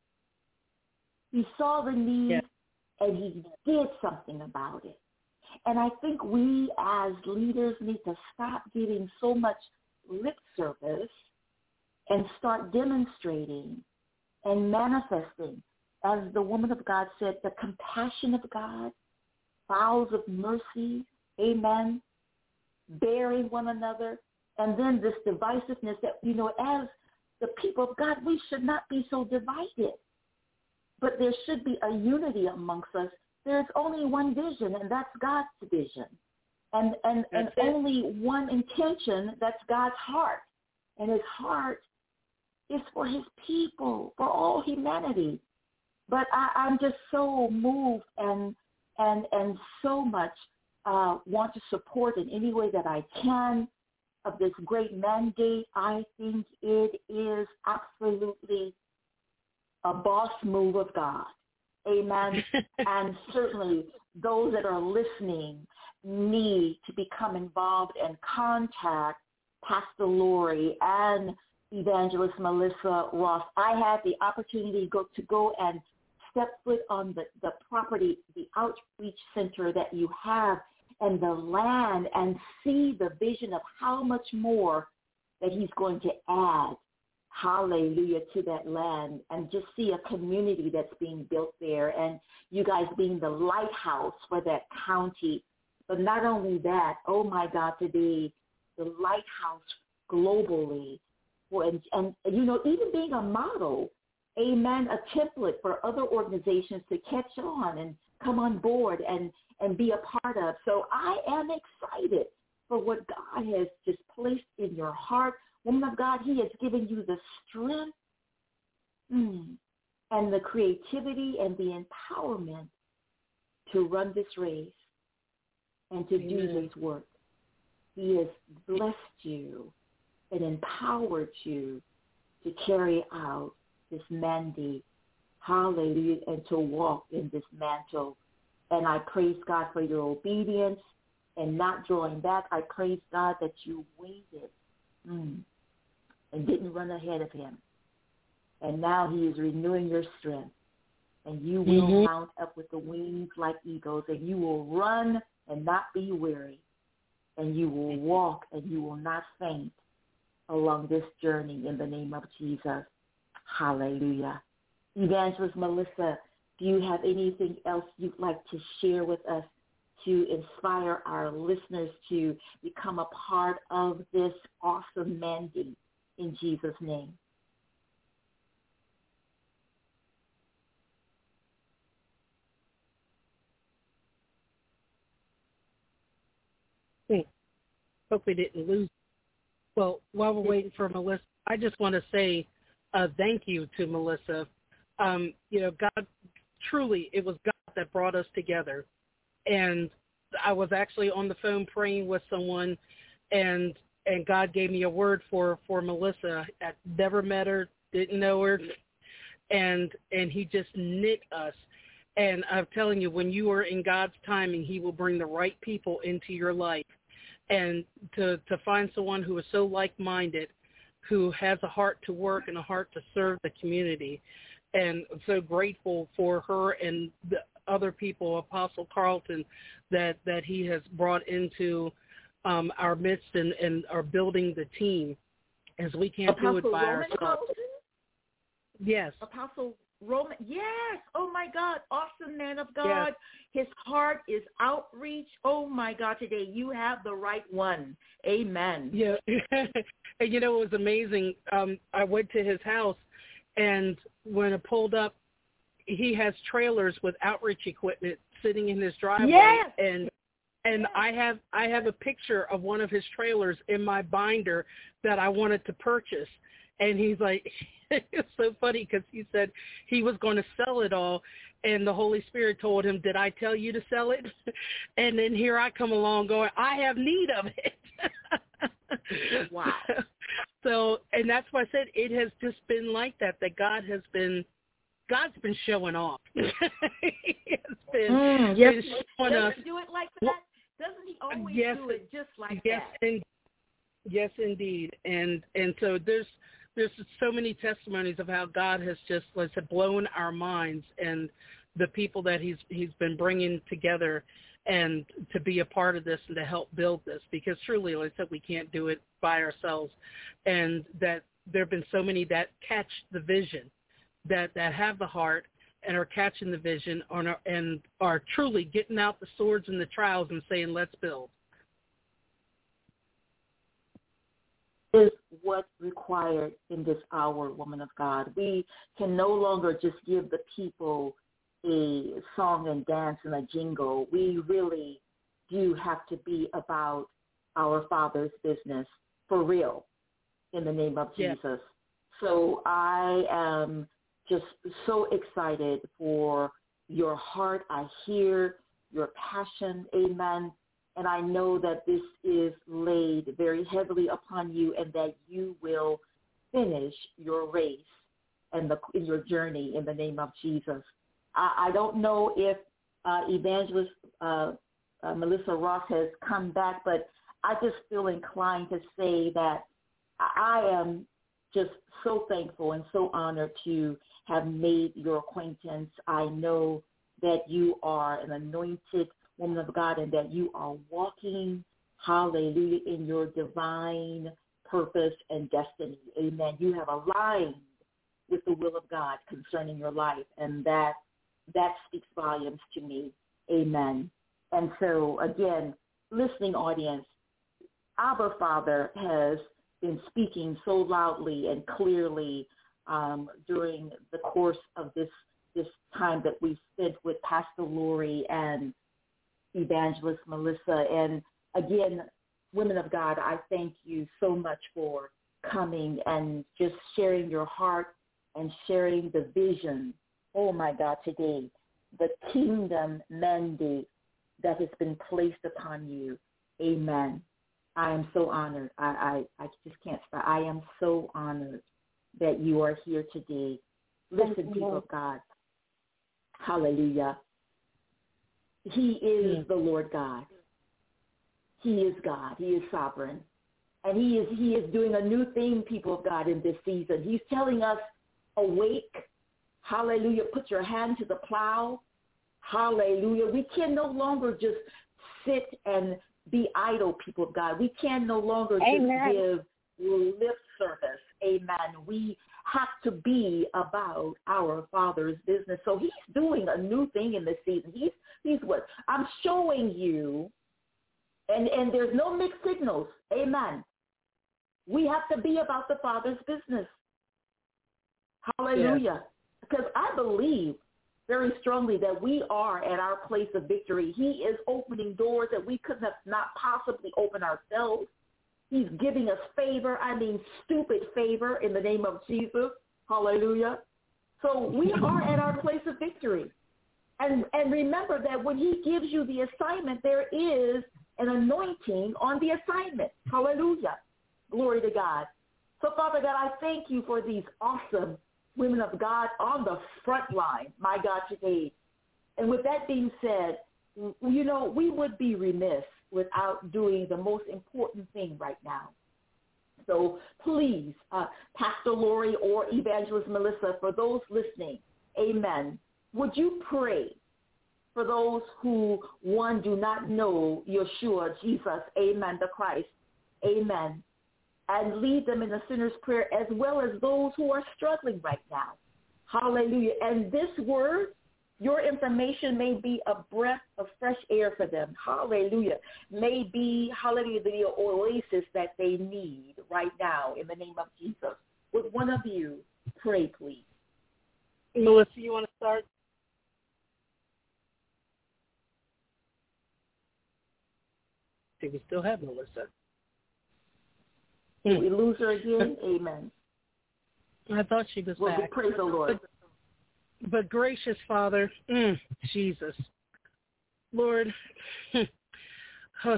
He saw the need, yes. and he did something about it. And I think we as leaders need to stop giving so much lip service and start demonstrating and manifesting, as the woman of God said, the compassion of God, bowels of mercy, amen, bearing one another, and then this divisiveness that, you know, as the people of God, we should not be so divided, but there should be a unity amongst us. There's only one vision, and that's God's vision, and and, and only one intention, that's God's heart, and his heart is for his people, for all humanity. But I, I'm just so moved and and and so much Uh, want to support in any way that I can of this great mandate. I think it is absolutely a boss move of God. Amen. And certainly those that are listening need to become involved and contact Pastor Lori and Evangelist Melissa Ross. I had the opportunity to go, to go and step foot on the, the property, the outreach center that you have, and the land, and see the vision of how much more that he's going to add. hallelujah, to that land and just see a community that's being built there, and you guys being the lighthouse for that county. But not only that, oh my God, to be the lighthouse globally, for, and, and, you know, even being a model, amen, a template for other organizations to catch on and come on board and, and be a part of. So I am excited for what God has just placed in your heart. Woman of God, he has given you the strength mm, and the creativity and the empowerment to run this race and to Amen. do this work. He has blessed you and empowered you to carry out this mandate, hallelujah, and to walk in this mantle. And I praise God for your obedience and not drawing back. I praise God that you waited mm, and didn't run ahead of him. And now he is renewing your strength. And you will mm-hmm. mount up with the wings like eagles, and you will run and not be weary. And you will walk and you will not faint along this journey in the name of Jesus. Hallelujah. Evangelist Melissa, do you have anything else you'd like to share with us to inspire our listeners to become a part of this awesome mandate in Jesus' name? Hope we didn't lose. Well, while we're waiting for Melissa, I just want to say uh, thank you to Melissa. Um, you know, God, truly, it was God that brought us together. And I was actually on the phone praying with someone, and and God gave me a word for, for Melissa. I never met her, didn't know her, and and he just knit us. And I'm telling you, when you are in God's timing, he will bring the right people into your life. And to, to find someone who is so like-minded, who has a heart to work and a heart to serve the community. And I'm so grateful for her and the other people, Apostle Carlton, that, that he has brought into um, our midst and, and are building the team, as we can't Apostle do it by Roman ourselves. Carlton? Yes. Apostle Roman, yes. Oh, my God. Awesome man of God. Yes. His heart is outreach. Oh, my God. Today you have the right one. Amen. Yeah. And, you know, it was amazing. Um, I went to his house, and when I pulled up, he has trailers with outreach equipment sitting in his driveway. Yes. And and yes. I have I have a picture of one of his trailers in my binder that I wanted to purchase. And he's like, it's so funny because he said he was going to sell it all, and the Holy Spirit told him, did I tell you to sell it? And then here I come along going, I have need of it. Wow. So, and that's why I said it has just been like that, that God has been, God's been showing off. He has been, mm, yes. been showing Doesn't us. he do it like that? Doesn't he always yes, do it just like yes, that? And, yes, indeed. And and so there's, There's so many testimonies of how God has just, let's say, blown our minds, and the people that he's he's been bringing together and to be a part of this and to help build this, because truly, like I said, we can't do it by ourselves. And that there have been so many that catch the vision, that, that have the heart and are catching the vision on our, and are truly getting out the swords and the trowels and saying, let's build. Is what's required in this hour, woman of God. We can no longer just give the people a song and dance and a jingle. We really do have to be about our Father's business for real, in the name of Yeah. Jesus. So I am just so excited for your heart. I hear your passion, amen. And I know that this is laid very heavily upon you, and that you will finish your race and the, in your journey in the name of Jesus. I, I don't know if uh, Evangelist uh, uh, Melissa Ross has come back, but I just feel inclined to say that I am just so thankful and so honored to have made your acquaintance. I know that you are an anointed woman of God, and that you are walking, hallelujah, in your divine purpose, and destiny. Amen. You have aligned with the will of God concerning your life, and that that speaks volumes to me. Amen. And so, again, listening audience, Abba Father has been speaking so loudly and clearly um, during the course of this this time that we've spent with Pastor Lori and Evangelist Melissa. And again, women of God, I thank you so much for coming and just sharing your heart and sharing the vision, oh my God, today, the kingdom mandate that has been placed upon you. Amen. I am so honored. I, I, I just can't stop. I am so honored that you are here today. Listen, people of God. Hallelujah. He is the Lord God. He is God. He is sovereign. And he is he is doing a new thing, people of God, in this season. He's telling us, awake. Hallelujah. Put your hand to the plow. Hallelujah. We can no longer just sit and be idle, people of God. We can no longer Amen. just give lip service. Amen. We have to be about our Father's business. So he's doing a new thing in this season. He's he's what I'm showing you, and, and there's no mixed signals. Amen. We have to be about the Father's business. Hallelujah. Yeah. Because I believe very strongly that we are at our place of victory. He is opening doors that we could have not possibly opened ourselves. He's giving us favor, I mean stupid favor, in the name of Jesus. Hallelujah. So we are at our place of victory. And and remember that when he gives you the assignment, there is an anointing on the assignment. Hallelujah. Glory to God. So, Father God, I thank you for these awesome women of God on the front line, my God, today. And with that being said, you know, we would be remiss without doing the most important thing right now. So please, uh, Pastor Lori or Evangelist Melissa, for those listening, amen, would you pray for those who, one, do not know Yeshua, Jesus, amen, the Christ, amen, and lead them in the sinner's prayer, as well as those who are struggling right now. Hallelujah. And this word, your information may be a breath of fresh air for them. Hallelujah. May be, hallelujah, the oasis that they need right now in the name of Jesus. Would one of you pray, please? Melissa, you want to start? Do we still have Melissa? Did we lose her again? Amen. I thought she was well, back. Praise the Lord. But, but gracious Father, mm, Jesus, Lord, oh,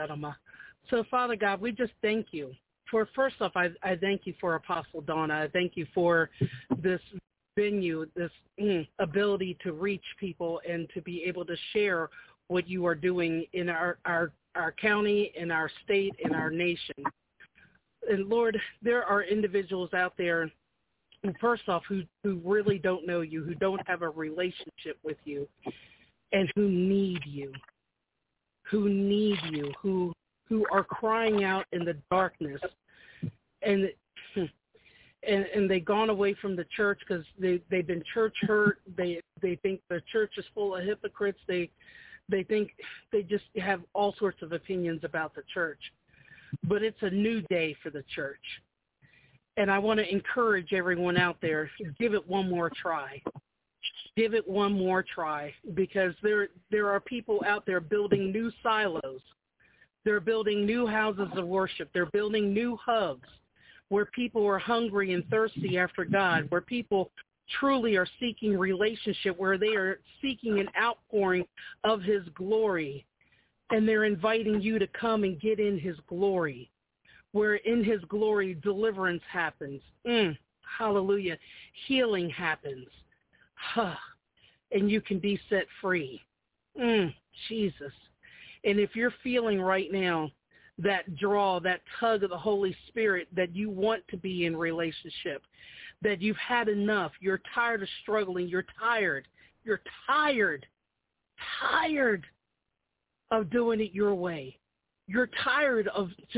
so Father God, we just thank you for, first off, I, I thank you for Apostle Donna. I thank you for this venue, this mm, ability to reach people and to be able to share what you are doing in our, our, our county, in our state, in our nation. And Lord, there are individuals out there, first off, who, who really don't know you, who don't have a relationship with you, and who need you, who need you, who who are crying out in the darkness, and and, and they've gone away from the church because they they've been church hurt. They they think the church is full of hypocrites. They they think they just have all sorts of opinions about the church. But it's a new day for the church. And I want to encourage everyone out there, give it one more try. Give it one more try, because there there are people out there building new silos. They're building new houses of worship. They're building new hubs where people are hungry and thirsty after God, where people truly are seeking relationship, where they are seeking an outpouring of his glory. And they're inviting you to come and get in his glory, where in his glory deliverance happens. Mm, hallelujah. Healing happens. Huh. And you can be set free. Mm, Jesus. And if you're feeling right now that draw, that tug of the Holy Spirit, that you want to be in relationship, that you've had enough, you're tired of struggling, you're tired, you're tired, tired of doing it your way. You're tired of just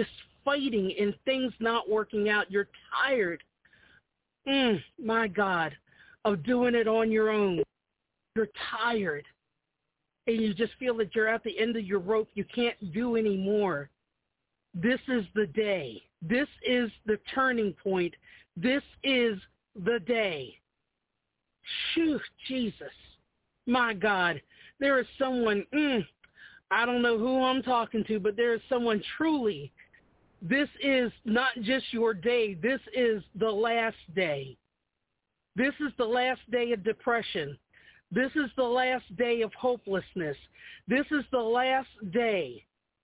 fighting and things not working out. You're tired, mm, my God, of doing it on your own. You're tired. And you just feel that you're at the end of your rope. You can't do any more. This is the day. This is the turning point. This is the day. Phew, Jesus. My God. There is someone, mm, I don't know who I'm talking to, but there is someone truly. This is not just your day. This is the last day. This is the last day of depression. This is the last day of hopelessness. This is the last day.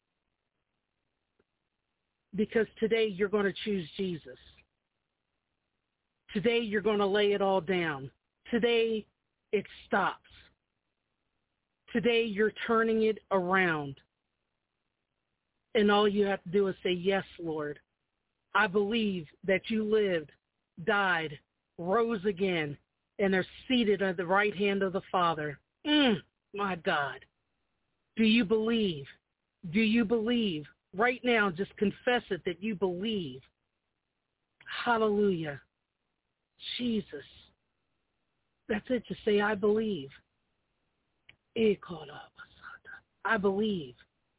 Because today you're going to choose Jesus. Today you're going to lay it all down. Today it stops. Today you're turning it around. And all you have to do is say, yes, Lord. I believe that you lived, died, rose again, and are seated at the right hand of the Father. Mm, my God. Do you believe? Do you believe? Right now, just confess it that you believe. Hallelujah. Jesus. That's it. Just say, I believe. I believe.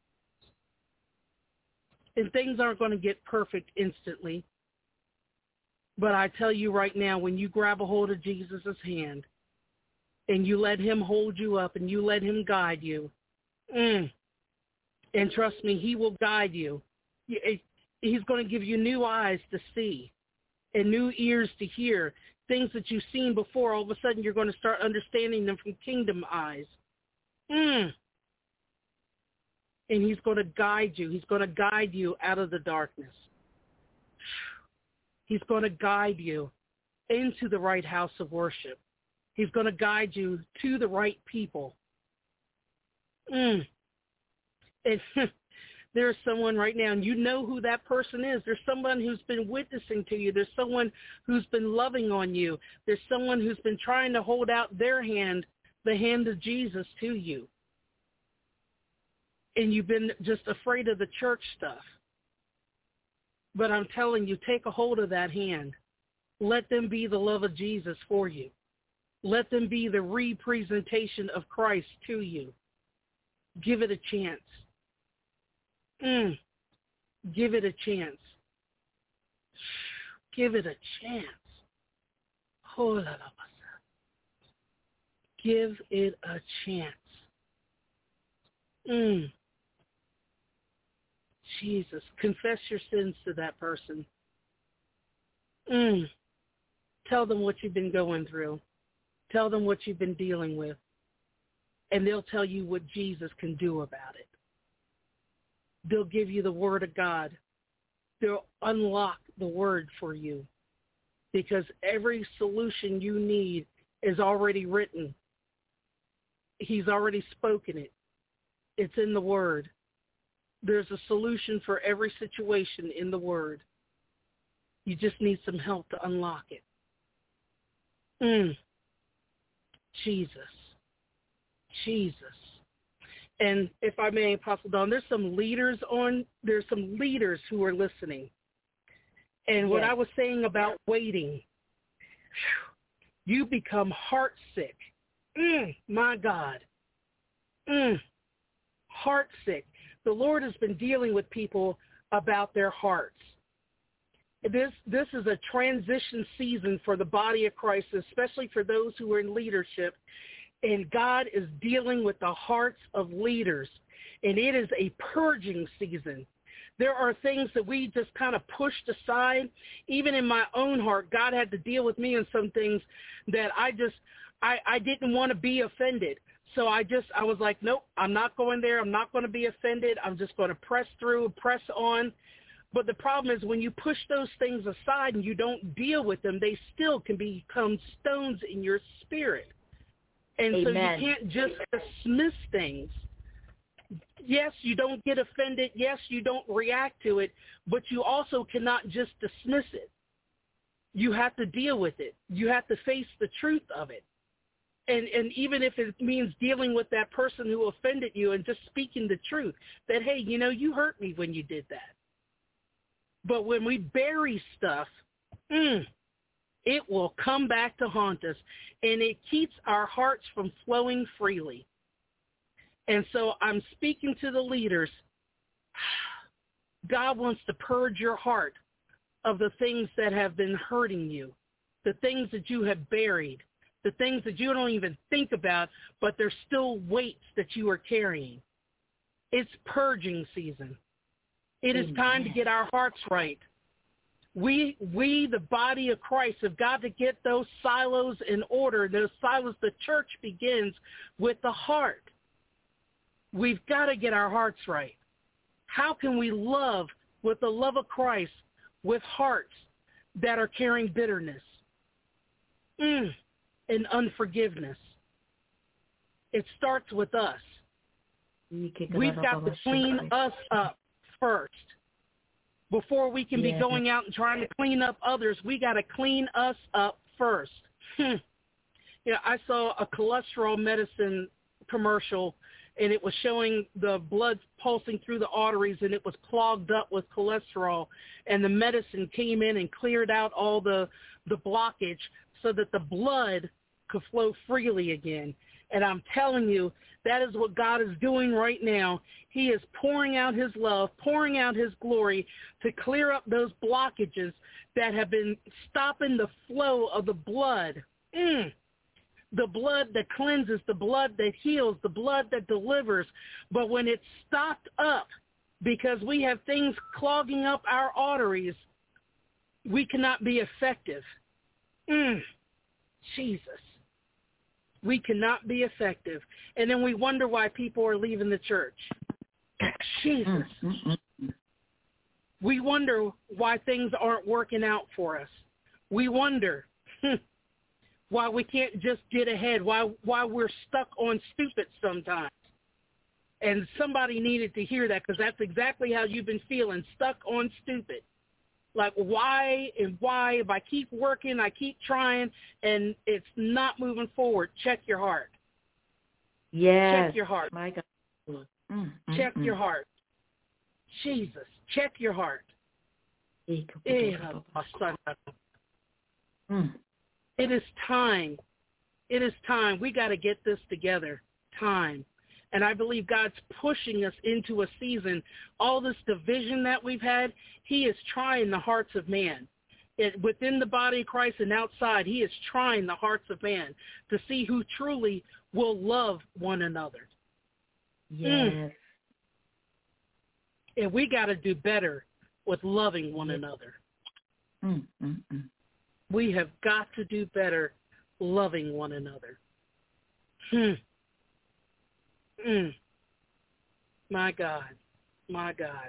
And things aren't going to get perfect instantly. But I tell you right now, when you grab a hold of Jesus' hand and you let him hold you up and you let him guide you, mm, and trust me, he will guide you. He's going to give you new eyes to see and new ears to hear. Things that you've seen before, all of a sudden you're going to start understanding them from kingdom eyes. Mm. And he's going to guide you. He's going to guide you out of the darkness. He's going to guide you into the right house of worship. He's going to guide you to the right people. Mm. And there's someone right now, and you know who that person is. There's someone who's been witnessing to you. There's someone who's been loving on you. There's someone who's been trying to hold out their hand, the hand of Jesus, to you. And you've been just afraid of the church stuff. But I'm telling you, take a hold of that hand. Let them be the love of Jesus for you. Let them be the representation of Christ to you. Give it a chance. Mm. Give it a chance. Give it a chance. Give it a chance. Mm. Jesus, confess your sins to that person. Mm. Tell them what you've been going through. Tell them what you've been dealing with. And they'll tell you what Jesus can do about it. They'll give you the word of God. They'll unlock the word for you. Because every solution you need is already written. He's already spoken it. It's in the word. There's a solution for every situation in the word. You just need some help to unlock it. Mm. Jesus. Jesus. And if I may, Apostle Dawn, there's some leaders on, there's some leaders who are listening. And what yes. I was saying about waiting, you become heart sick. Mm, my God. Mm, heart sick. The Lord has been dealing with people about their hearts. This this is a transition season for the body of Christ, especially for those who are in leadership. And God is dealing with the hearts of leaders. And it is a purging season. There are things that we just kind of pushed aside. Even in my own heart, God had to deal with me in some things that I just, I, I didn't want to be offended. So I just, I was like, nope, I'm not going there. I'm not going to be offended. I'm just going to press through, press on. But the problem is when you push those things aside and you don't deal with them, they still can become stones in your spirit. And Amen. So you can't just dismiss things. Yes, you don't get offended. Yes, you don't react to it, but you also cannot just dismiss it. You have to deal with it. You have to face the truth of it. And and even if it means dealing with that person who offended you and just speaking the truth, that, hey, you know, you hurt me when you did that. But when we bury stuff, mm, it will come back to haunt us, and it keeps our hearts from flowing freely. And so I'm speaking to the leaders. God wants to purge your heart of the things that have been hurting you, the things that you have buried, the things that you don't even think about, but they're still weights that you are carrying. It's purging season. It is time to get our hearts right. We, we, the body of Christ, have got to get those silos in order. Those silos, the church begins with the heart. We've got to get our hearts right. How can we love with the love of Christ with hearts that are carrying bitterness mm, and unforgiveness? It starts with us. We've got to clean us up first. Before we can yeah. be going out and trying to clean up others, we got to clean us up first. Hmm. You know, I saw a cholesterol medicine commercial, and it was showing the blood pulsing through the arteries, and it was clogged up with cholesterol, and the medicine came in and cleared out all the, the blockage so that the blood could flow freely again. And I'm telling you, that is what God is doing right now. He is pouring out his love, pouring out his glory to clear up those blockages that have been stopping the flow of the blood. Mm. The blood that cleanses, the blood that heals, the blood that delivers. But when it's stopped up because we have things clogging up our arteries, we cannot be effective. Mm. Jesus. We cannot be effective. And then we wonder why people are leaving the church. Jesus. We wonder why things aren't working out for us. We wonder why we can't just get ahead, why why we're stuck on stupid sometimes. And somebody needed to hear that, because that's exactly how you've been feeling, stuck on stupid. Like, why and why? If I keep working, I keep trying, and it's not moving forward. Check your heart. Yes. Check your heart. My God. Mm, Check mm, your heart. Jesus, check your heart. Mm. It is time. It is time. We got to get this together. Time. And I believe God's pushing us into a season. All this division that we've had, he is trying the hearts of man. It, within the body of Christ and outside, he is trying the hearts of man to see who truly will love one another. Yes. Mm. And we got to do better with loving one yes. another. Mm, mm, mm. We have got to do better loving one another. Hmm. Mm. My God. My God.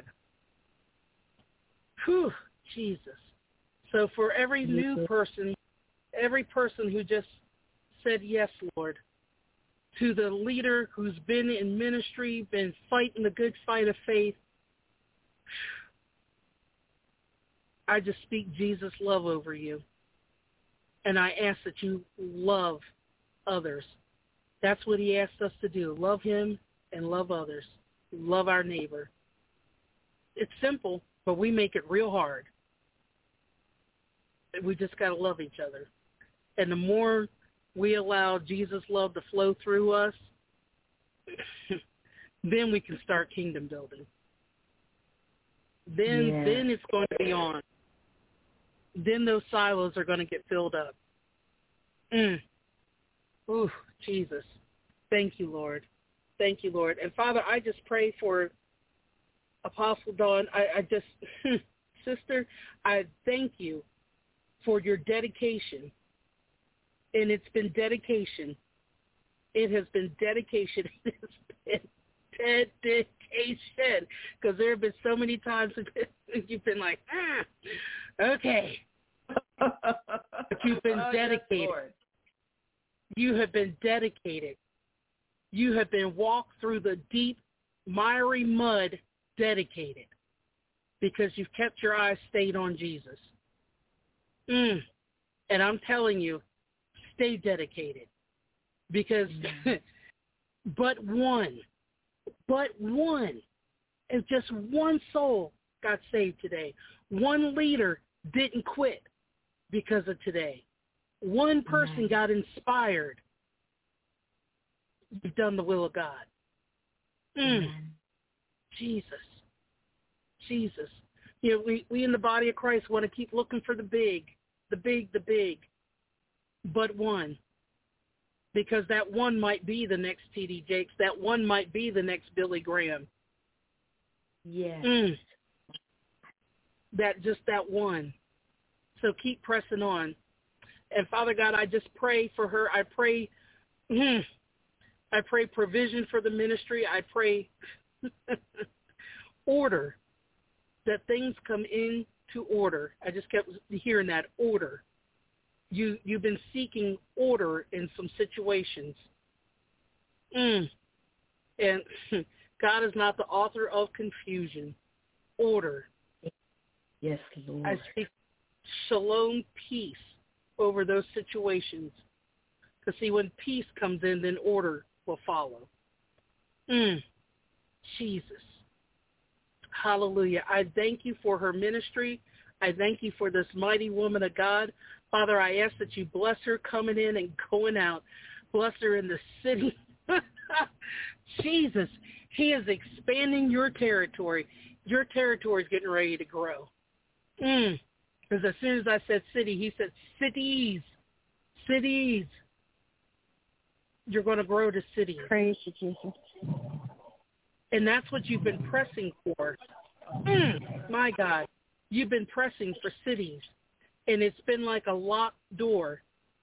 Whew, Jesus. So for every new person, every person who just said yes, Lord, to the leader who's been in ministry, been fighting the good fight of faith, I just speak Jesus' love over you. And I ask that you love others. That's what he asked us to do. Love him and love others. Love our neighbor. It's simple, but we make it real hard. We just got to love each other. And the more we allow Jesus' love to flow through us, then we can start kingdom building. Then, yeah. then it's going to be on. Then those silos are going to get filled up. Mm. Ooh, Jesus. Thank you, Lord. Thank you, Lord. And Father, I just pray for Apostle Dawn. I, I just, sister, I thank you for your dedication. And it's been dedication. It has been dedication. It has been dedication. Because there have been so many times you've been like, ah, okay. But you've been dedicated. Oh, yes, you have been dedicated. You have been walked through the deep, miry mud dedicated because you've kept your eyes stayed on Jesus. Mm. And I'm telling you, stay dedicated because mm. but one, but one, and just one soul got saved today. One leader didn't quit because of today. One person mm-hmm. got inspired. You've done the will of God. Mm. Jesus. Jesus. You know, we, we in the body of Christ want to keep looking for the big, the big, the big, but one. Because that one might be the next T D Jakes. That one might be the next Billy Graham. Yes. Mm. That just that one. So keep pressing on. And Father God, I just pray for her. I pray, mm, I pray provision for the ministry. I pray order, that things come into order. I just kept hearing that, order. You, you've been seeking order in some situations. Mm. And God is not the author of confusion. Order. Yes, Lord. I speak shalom, peace over those situations. Because, see, when peace comes in, then order will follow. Mm. Jesus. Hallelujah. I thank you for her ministry. I thank you for this mighty woman of God. Father, I ask that you bless her coming in and going out. Bless her in the city. Jesus, he is expanding your territory. Your territory is getting ready to grow. Mm. Because as soon as I said city, he said cities. Cities. You're going to grow to cities. Praise you, Jesus. And that's what you've been pressing for. Mm, my God. You've been pressing for cities. And it's been like a locked door.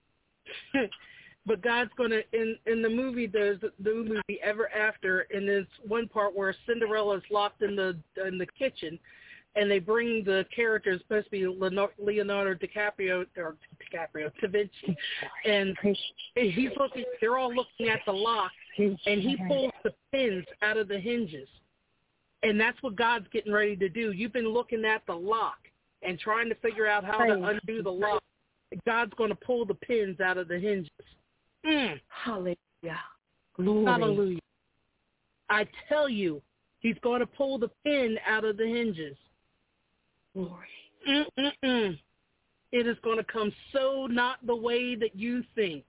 But God's going to, in, in the movie, there's the movie Ever After, and there's one part where Cinderella is locked in the in the kitchen, and they bring the characters, supposed to be Leonardo DiCaprio, or DiCaprio, Da Vinci, and he's looking, they're all looking at the lock, and he pulls the pins out of the hinges. And that's what God's getting ready to do. You've been looking at the lock and trying to figure out how to undo the lock. God's going to pull the pins out of the hinges. Mm. Hallelujah. Glory. Hallelujah. I tell you, he's going to pull the pin out of the hinges. Glory. Mm-mm-mm. It is going to come so not the way that you think.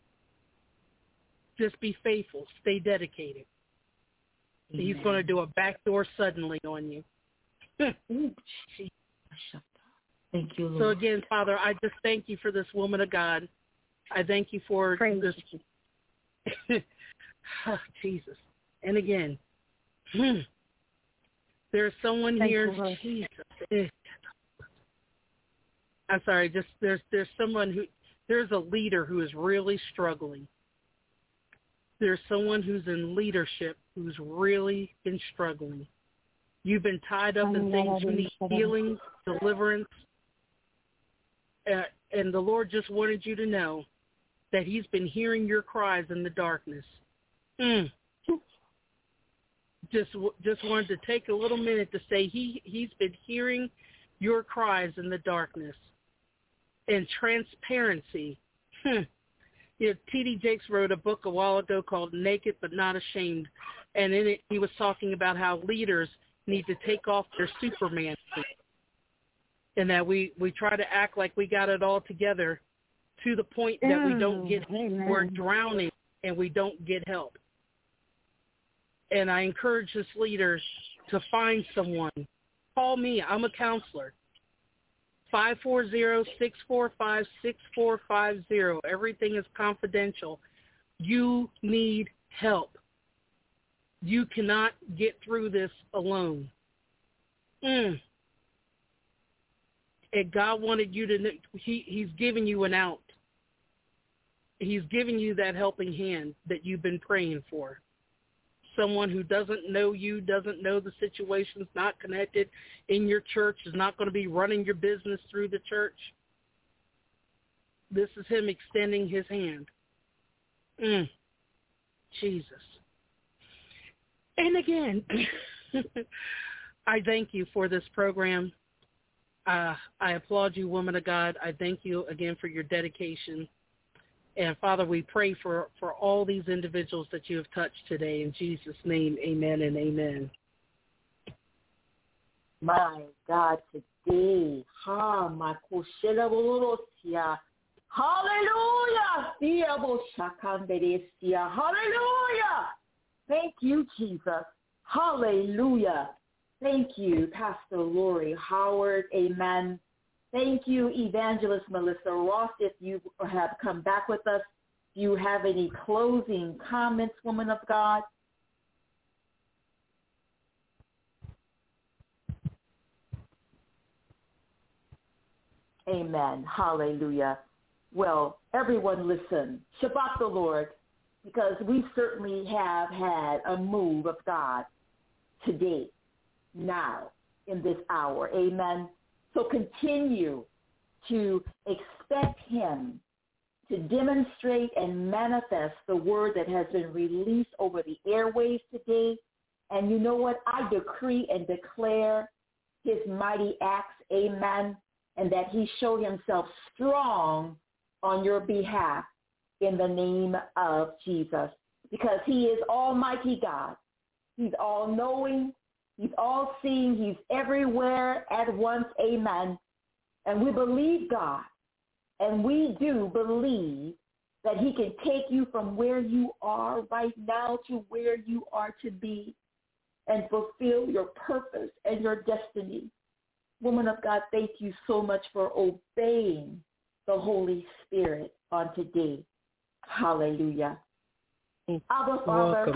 Just be faithful. Stay dedicated. Amen. He's going to do a backdoor suddenly on you. Ooh, thank you, Lord. So again, Father, I just thank you for this woman of God. I thank you for Praise this. Oh, Jesus. And again, hmm, there's someone thank here. You, Jesus. I'm sorry. Just there's there's someone who there's a leader who is really struggling. There's someone who's in leadership who's really been struggling. You've been tied up in things. You need healing, deliverance. Uh, and the Lord just wanted you to know that he's been hearing your cries in the darkness. Mm. Just just wanted to take a little minute to say he, he's been hearing your cries in the darkness. And transparency. Hmm. You know, T D Jakes wrote a book a while ago called Naked But Not Ashamed. And in it, he was talking about how leaders need to take off their Superman suit. And that we, we try to act like we got it all together to the point that mm, we don't get, amen. We're drowning and we don't get help. And I encourage this leader to find someone. Call me. I'm a counselor. five four zero, six four five, six four five zero. Everything is confidential. You need help. You cannot get through this alone. Mm. And God wanted you to know, he, he's giving you an out. He's giving you that helping hand that you've been praying for. Someone who doesn't know you, doesn't know the situation, is not connected in your church, is not going to be running your business through the church. This is him extending his hand. Mm. Jesus. And again, I thank you for this program. Uh, I applaud you, woman of God. I thank you again for your dedication. And, Father, we pray for, for all these individuals that you have touched today. In Jesus' name, amen and amen. My God, today. Ha, makoshela bolorosia. Hallelujah. Hallelujah. Thank you, Jesus. Hallelujah. Thank you, Pastor Lori Howard. Amen. Thank you, Evangelist Melissa Ross. If you have come back with us, do you have any closing comments, woman of God? Amen. Hallelujah. Well, everyone listen. Shabbat the Lord, because we certainly have had a move of God today, now, in this hour. Amen. So continue to expect him to demonstrate and manifest the word that has been released over the airwaves today. And you know what? I decree and declare his mighty acts, amen, and that he show himself strong on your behalf in the name of Jesus, because he is Almighty God. He's all-knowing. He's all-seeing. He's everywhere at once, amen. And we believe God, and we do believe that he can take you from where you are right now to where you are to be and fulfill your purpose and your destiny. Woman of God, thank you so much for obeying the Holy Spirit on today. Hallelujah. Abba, Father, welcome.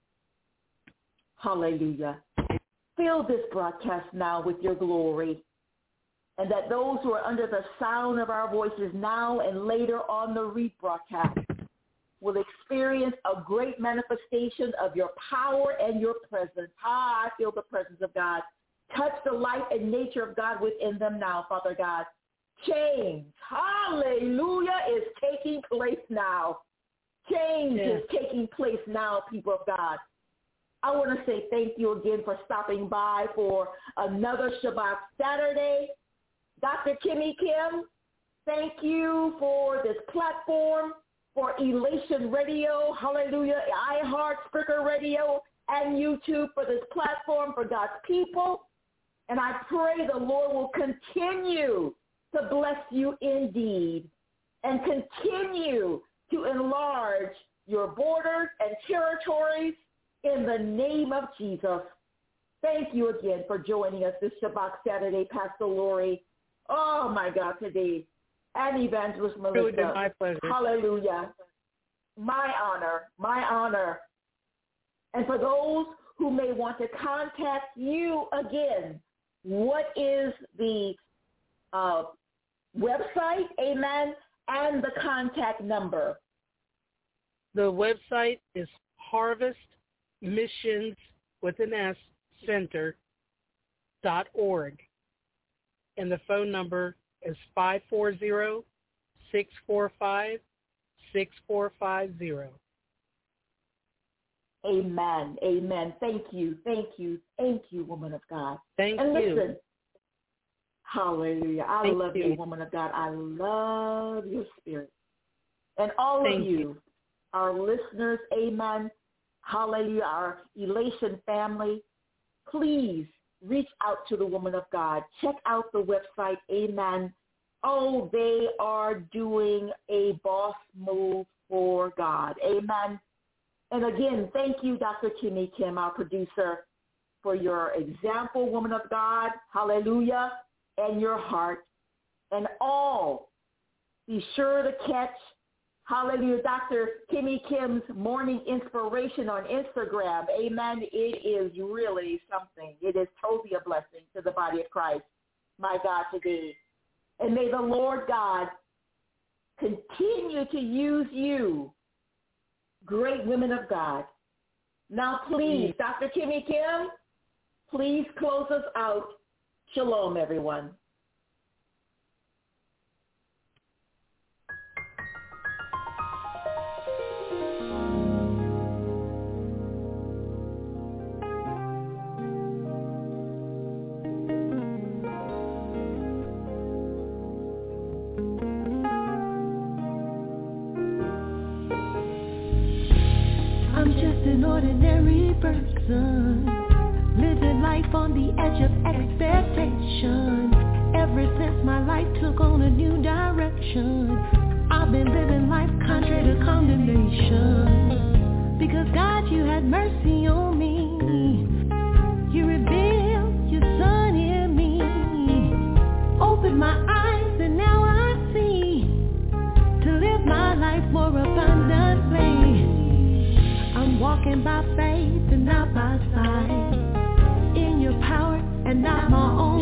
Hallelujah. Fill this broadcast now with your glory, and that those who are under the sound of our voices now and later on the rebroadcast will experience a great manifestation of your power and your presence. Ah, I feel the presence of God. Touch the life and nature of God within them now, Father God. Change, hallelujah, is taking place now. Change yes. is taking place now, people of God. I want to say thank you again for stopping by for another Shabbat Saturday. Doctor Kimmy Kim, thank you for this platform, for Elation Radio, hallelujah, iHeart, Spreaker Radio, and YouTube for this platform for God's people. And I pray the Lord will continue to bless you indeed and continue to enlarge your borders and territories in the name of Jesus. Thank you again for joining us this Shabbat Saturday, Pastor Lori. Oh, my God, today. And Evangelist Melissa. It would be my pleasure. Hallelujah. My honor, my honor. And for those who may want to contact you again, what is the uh, website, amen, and the contact number? The website is Harvest Missions with an S Center dot org, and the phone number is five four zero, six four five, six four five zero. Amen. Amen. Thank you. Thank you. Thank you, woman of God. Thank and you. Listen, hallelujah. I Thank love you. you, woman of God. I love your spirit. And all Thank of you, you, our listeners, amen, hallelujah, our Elation family, please reach out to the woman of God. Check out the website, amen. Oh, they are doing a boss move for God, amen. And again, thank you, Doctor Kimmy Kim, our producer, for your example, woman of God, hallelujah, and your heart. And all, be sure to catch, hallelujah, Doctor Kimmy Kim's Morning Inspiration on Instagram. Amen. It is really something. It is totally a blessing to the body of Christ, my God, today. And may the Lord God continue to use you, great women of God. Now, please, Doctor Kimmy Kim, please close us out. Shalom, everyone. An ordinary person, living life on the edge of expectation. Ever since my life took on a new direction, I've been living life contrary to condemnation. Because God, you had mercy on me. You revealed your son in me. Opened my eyes and now I see. To live my life more abundantly. I'm walking by faith and not by sight. In your power and not my own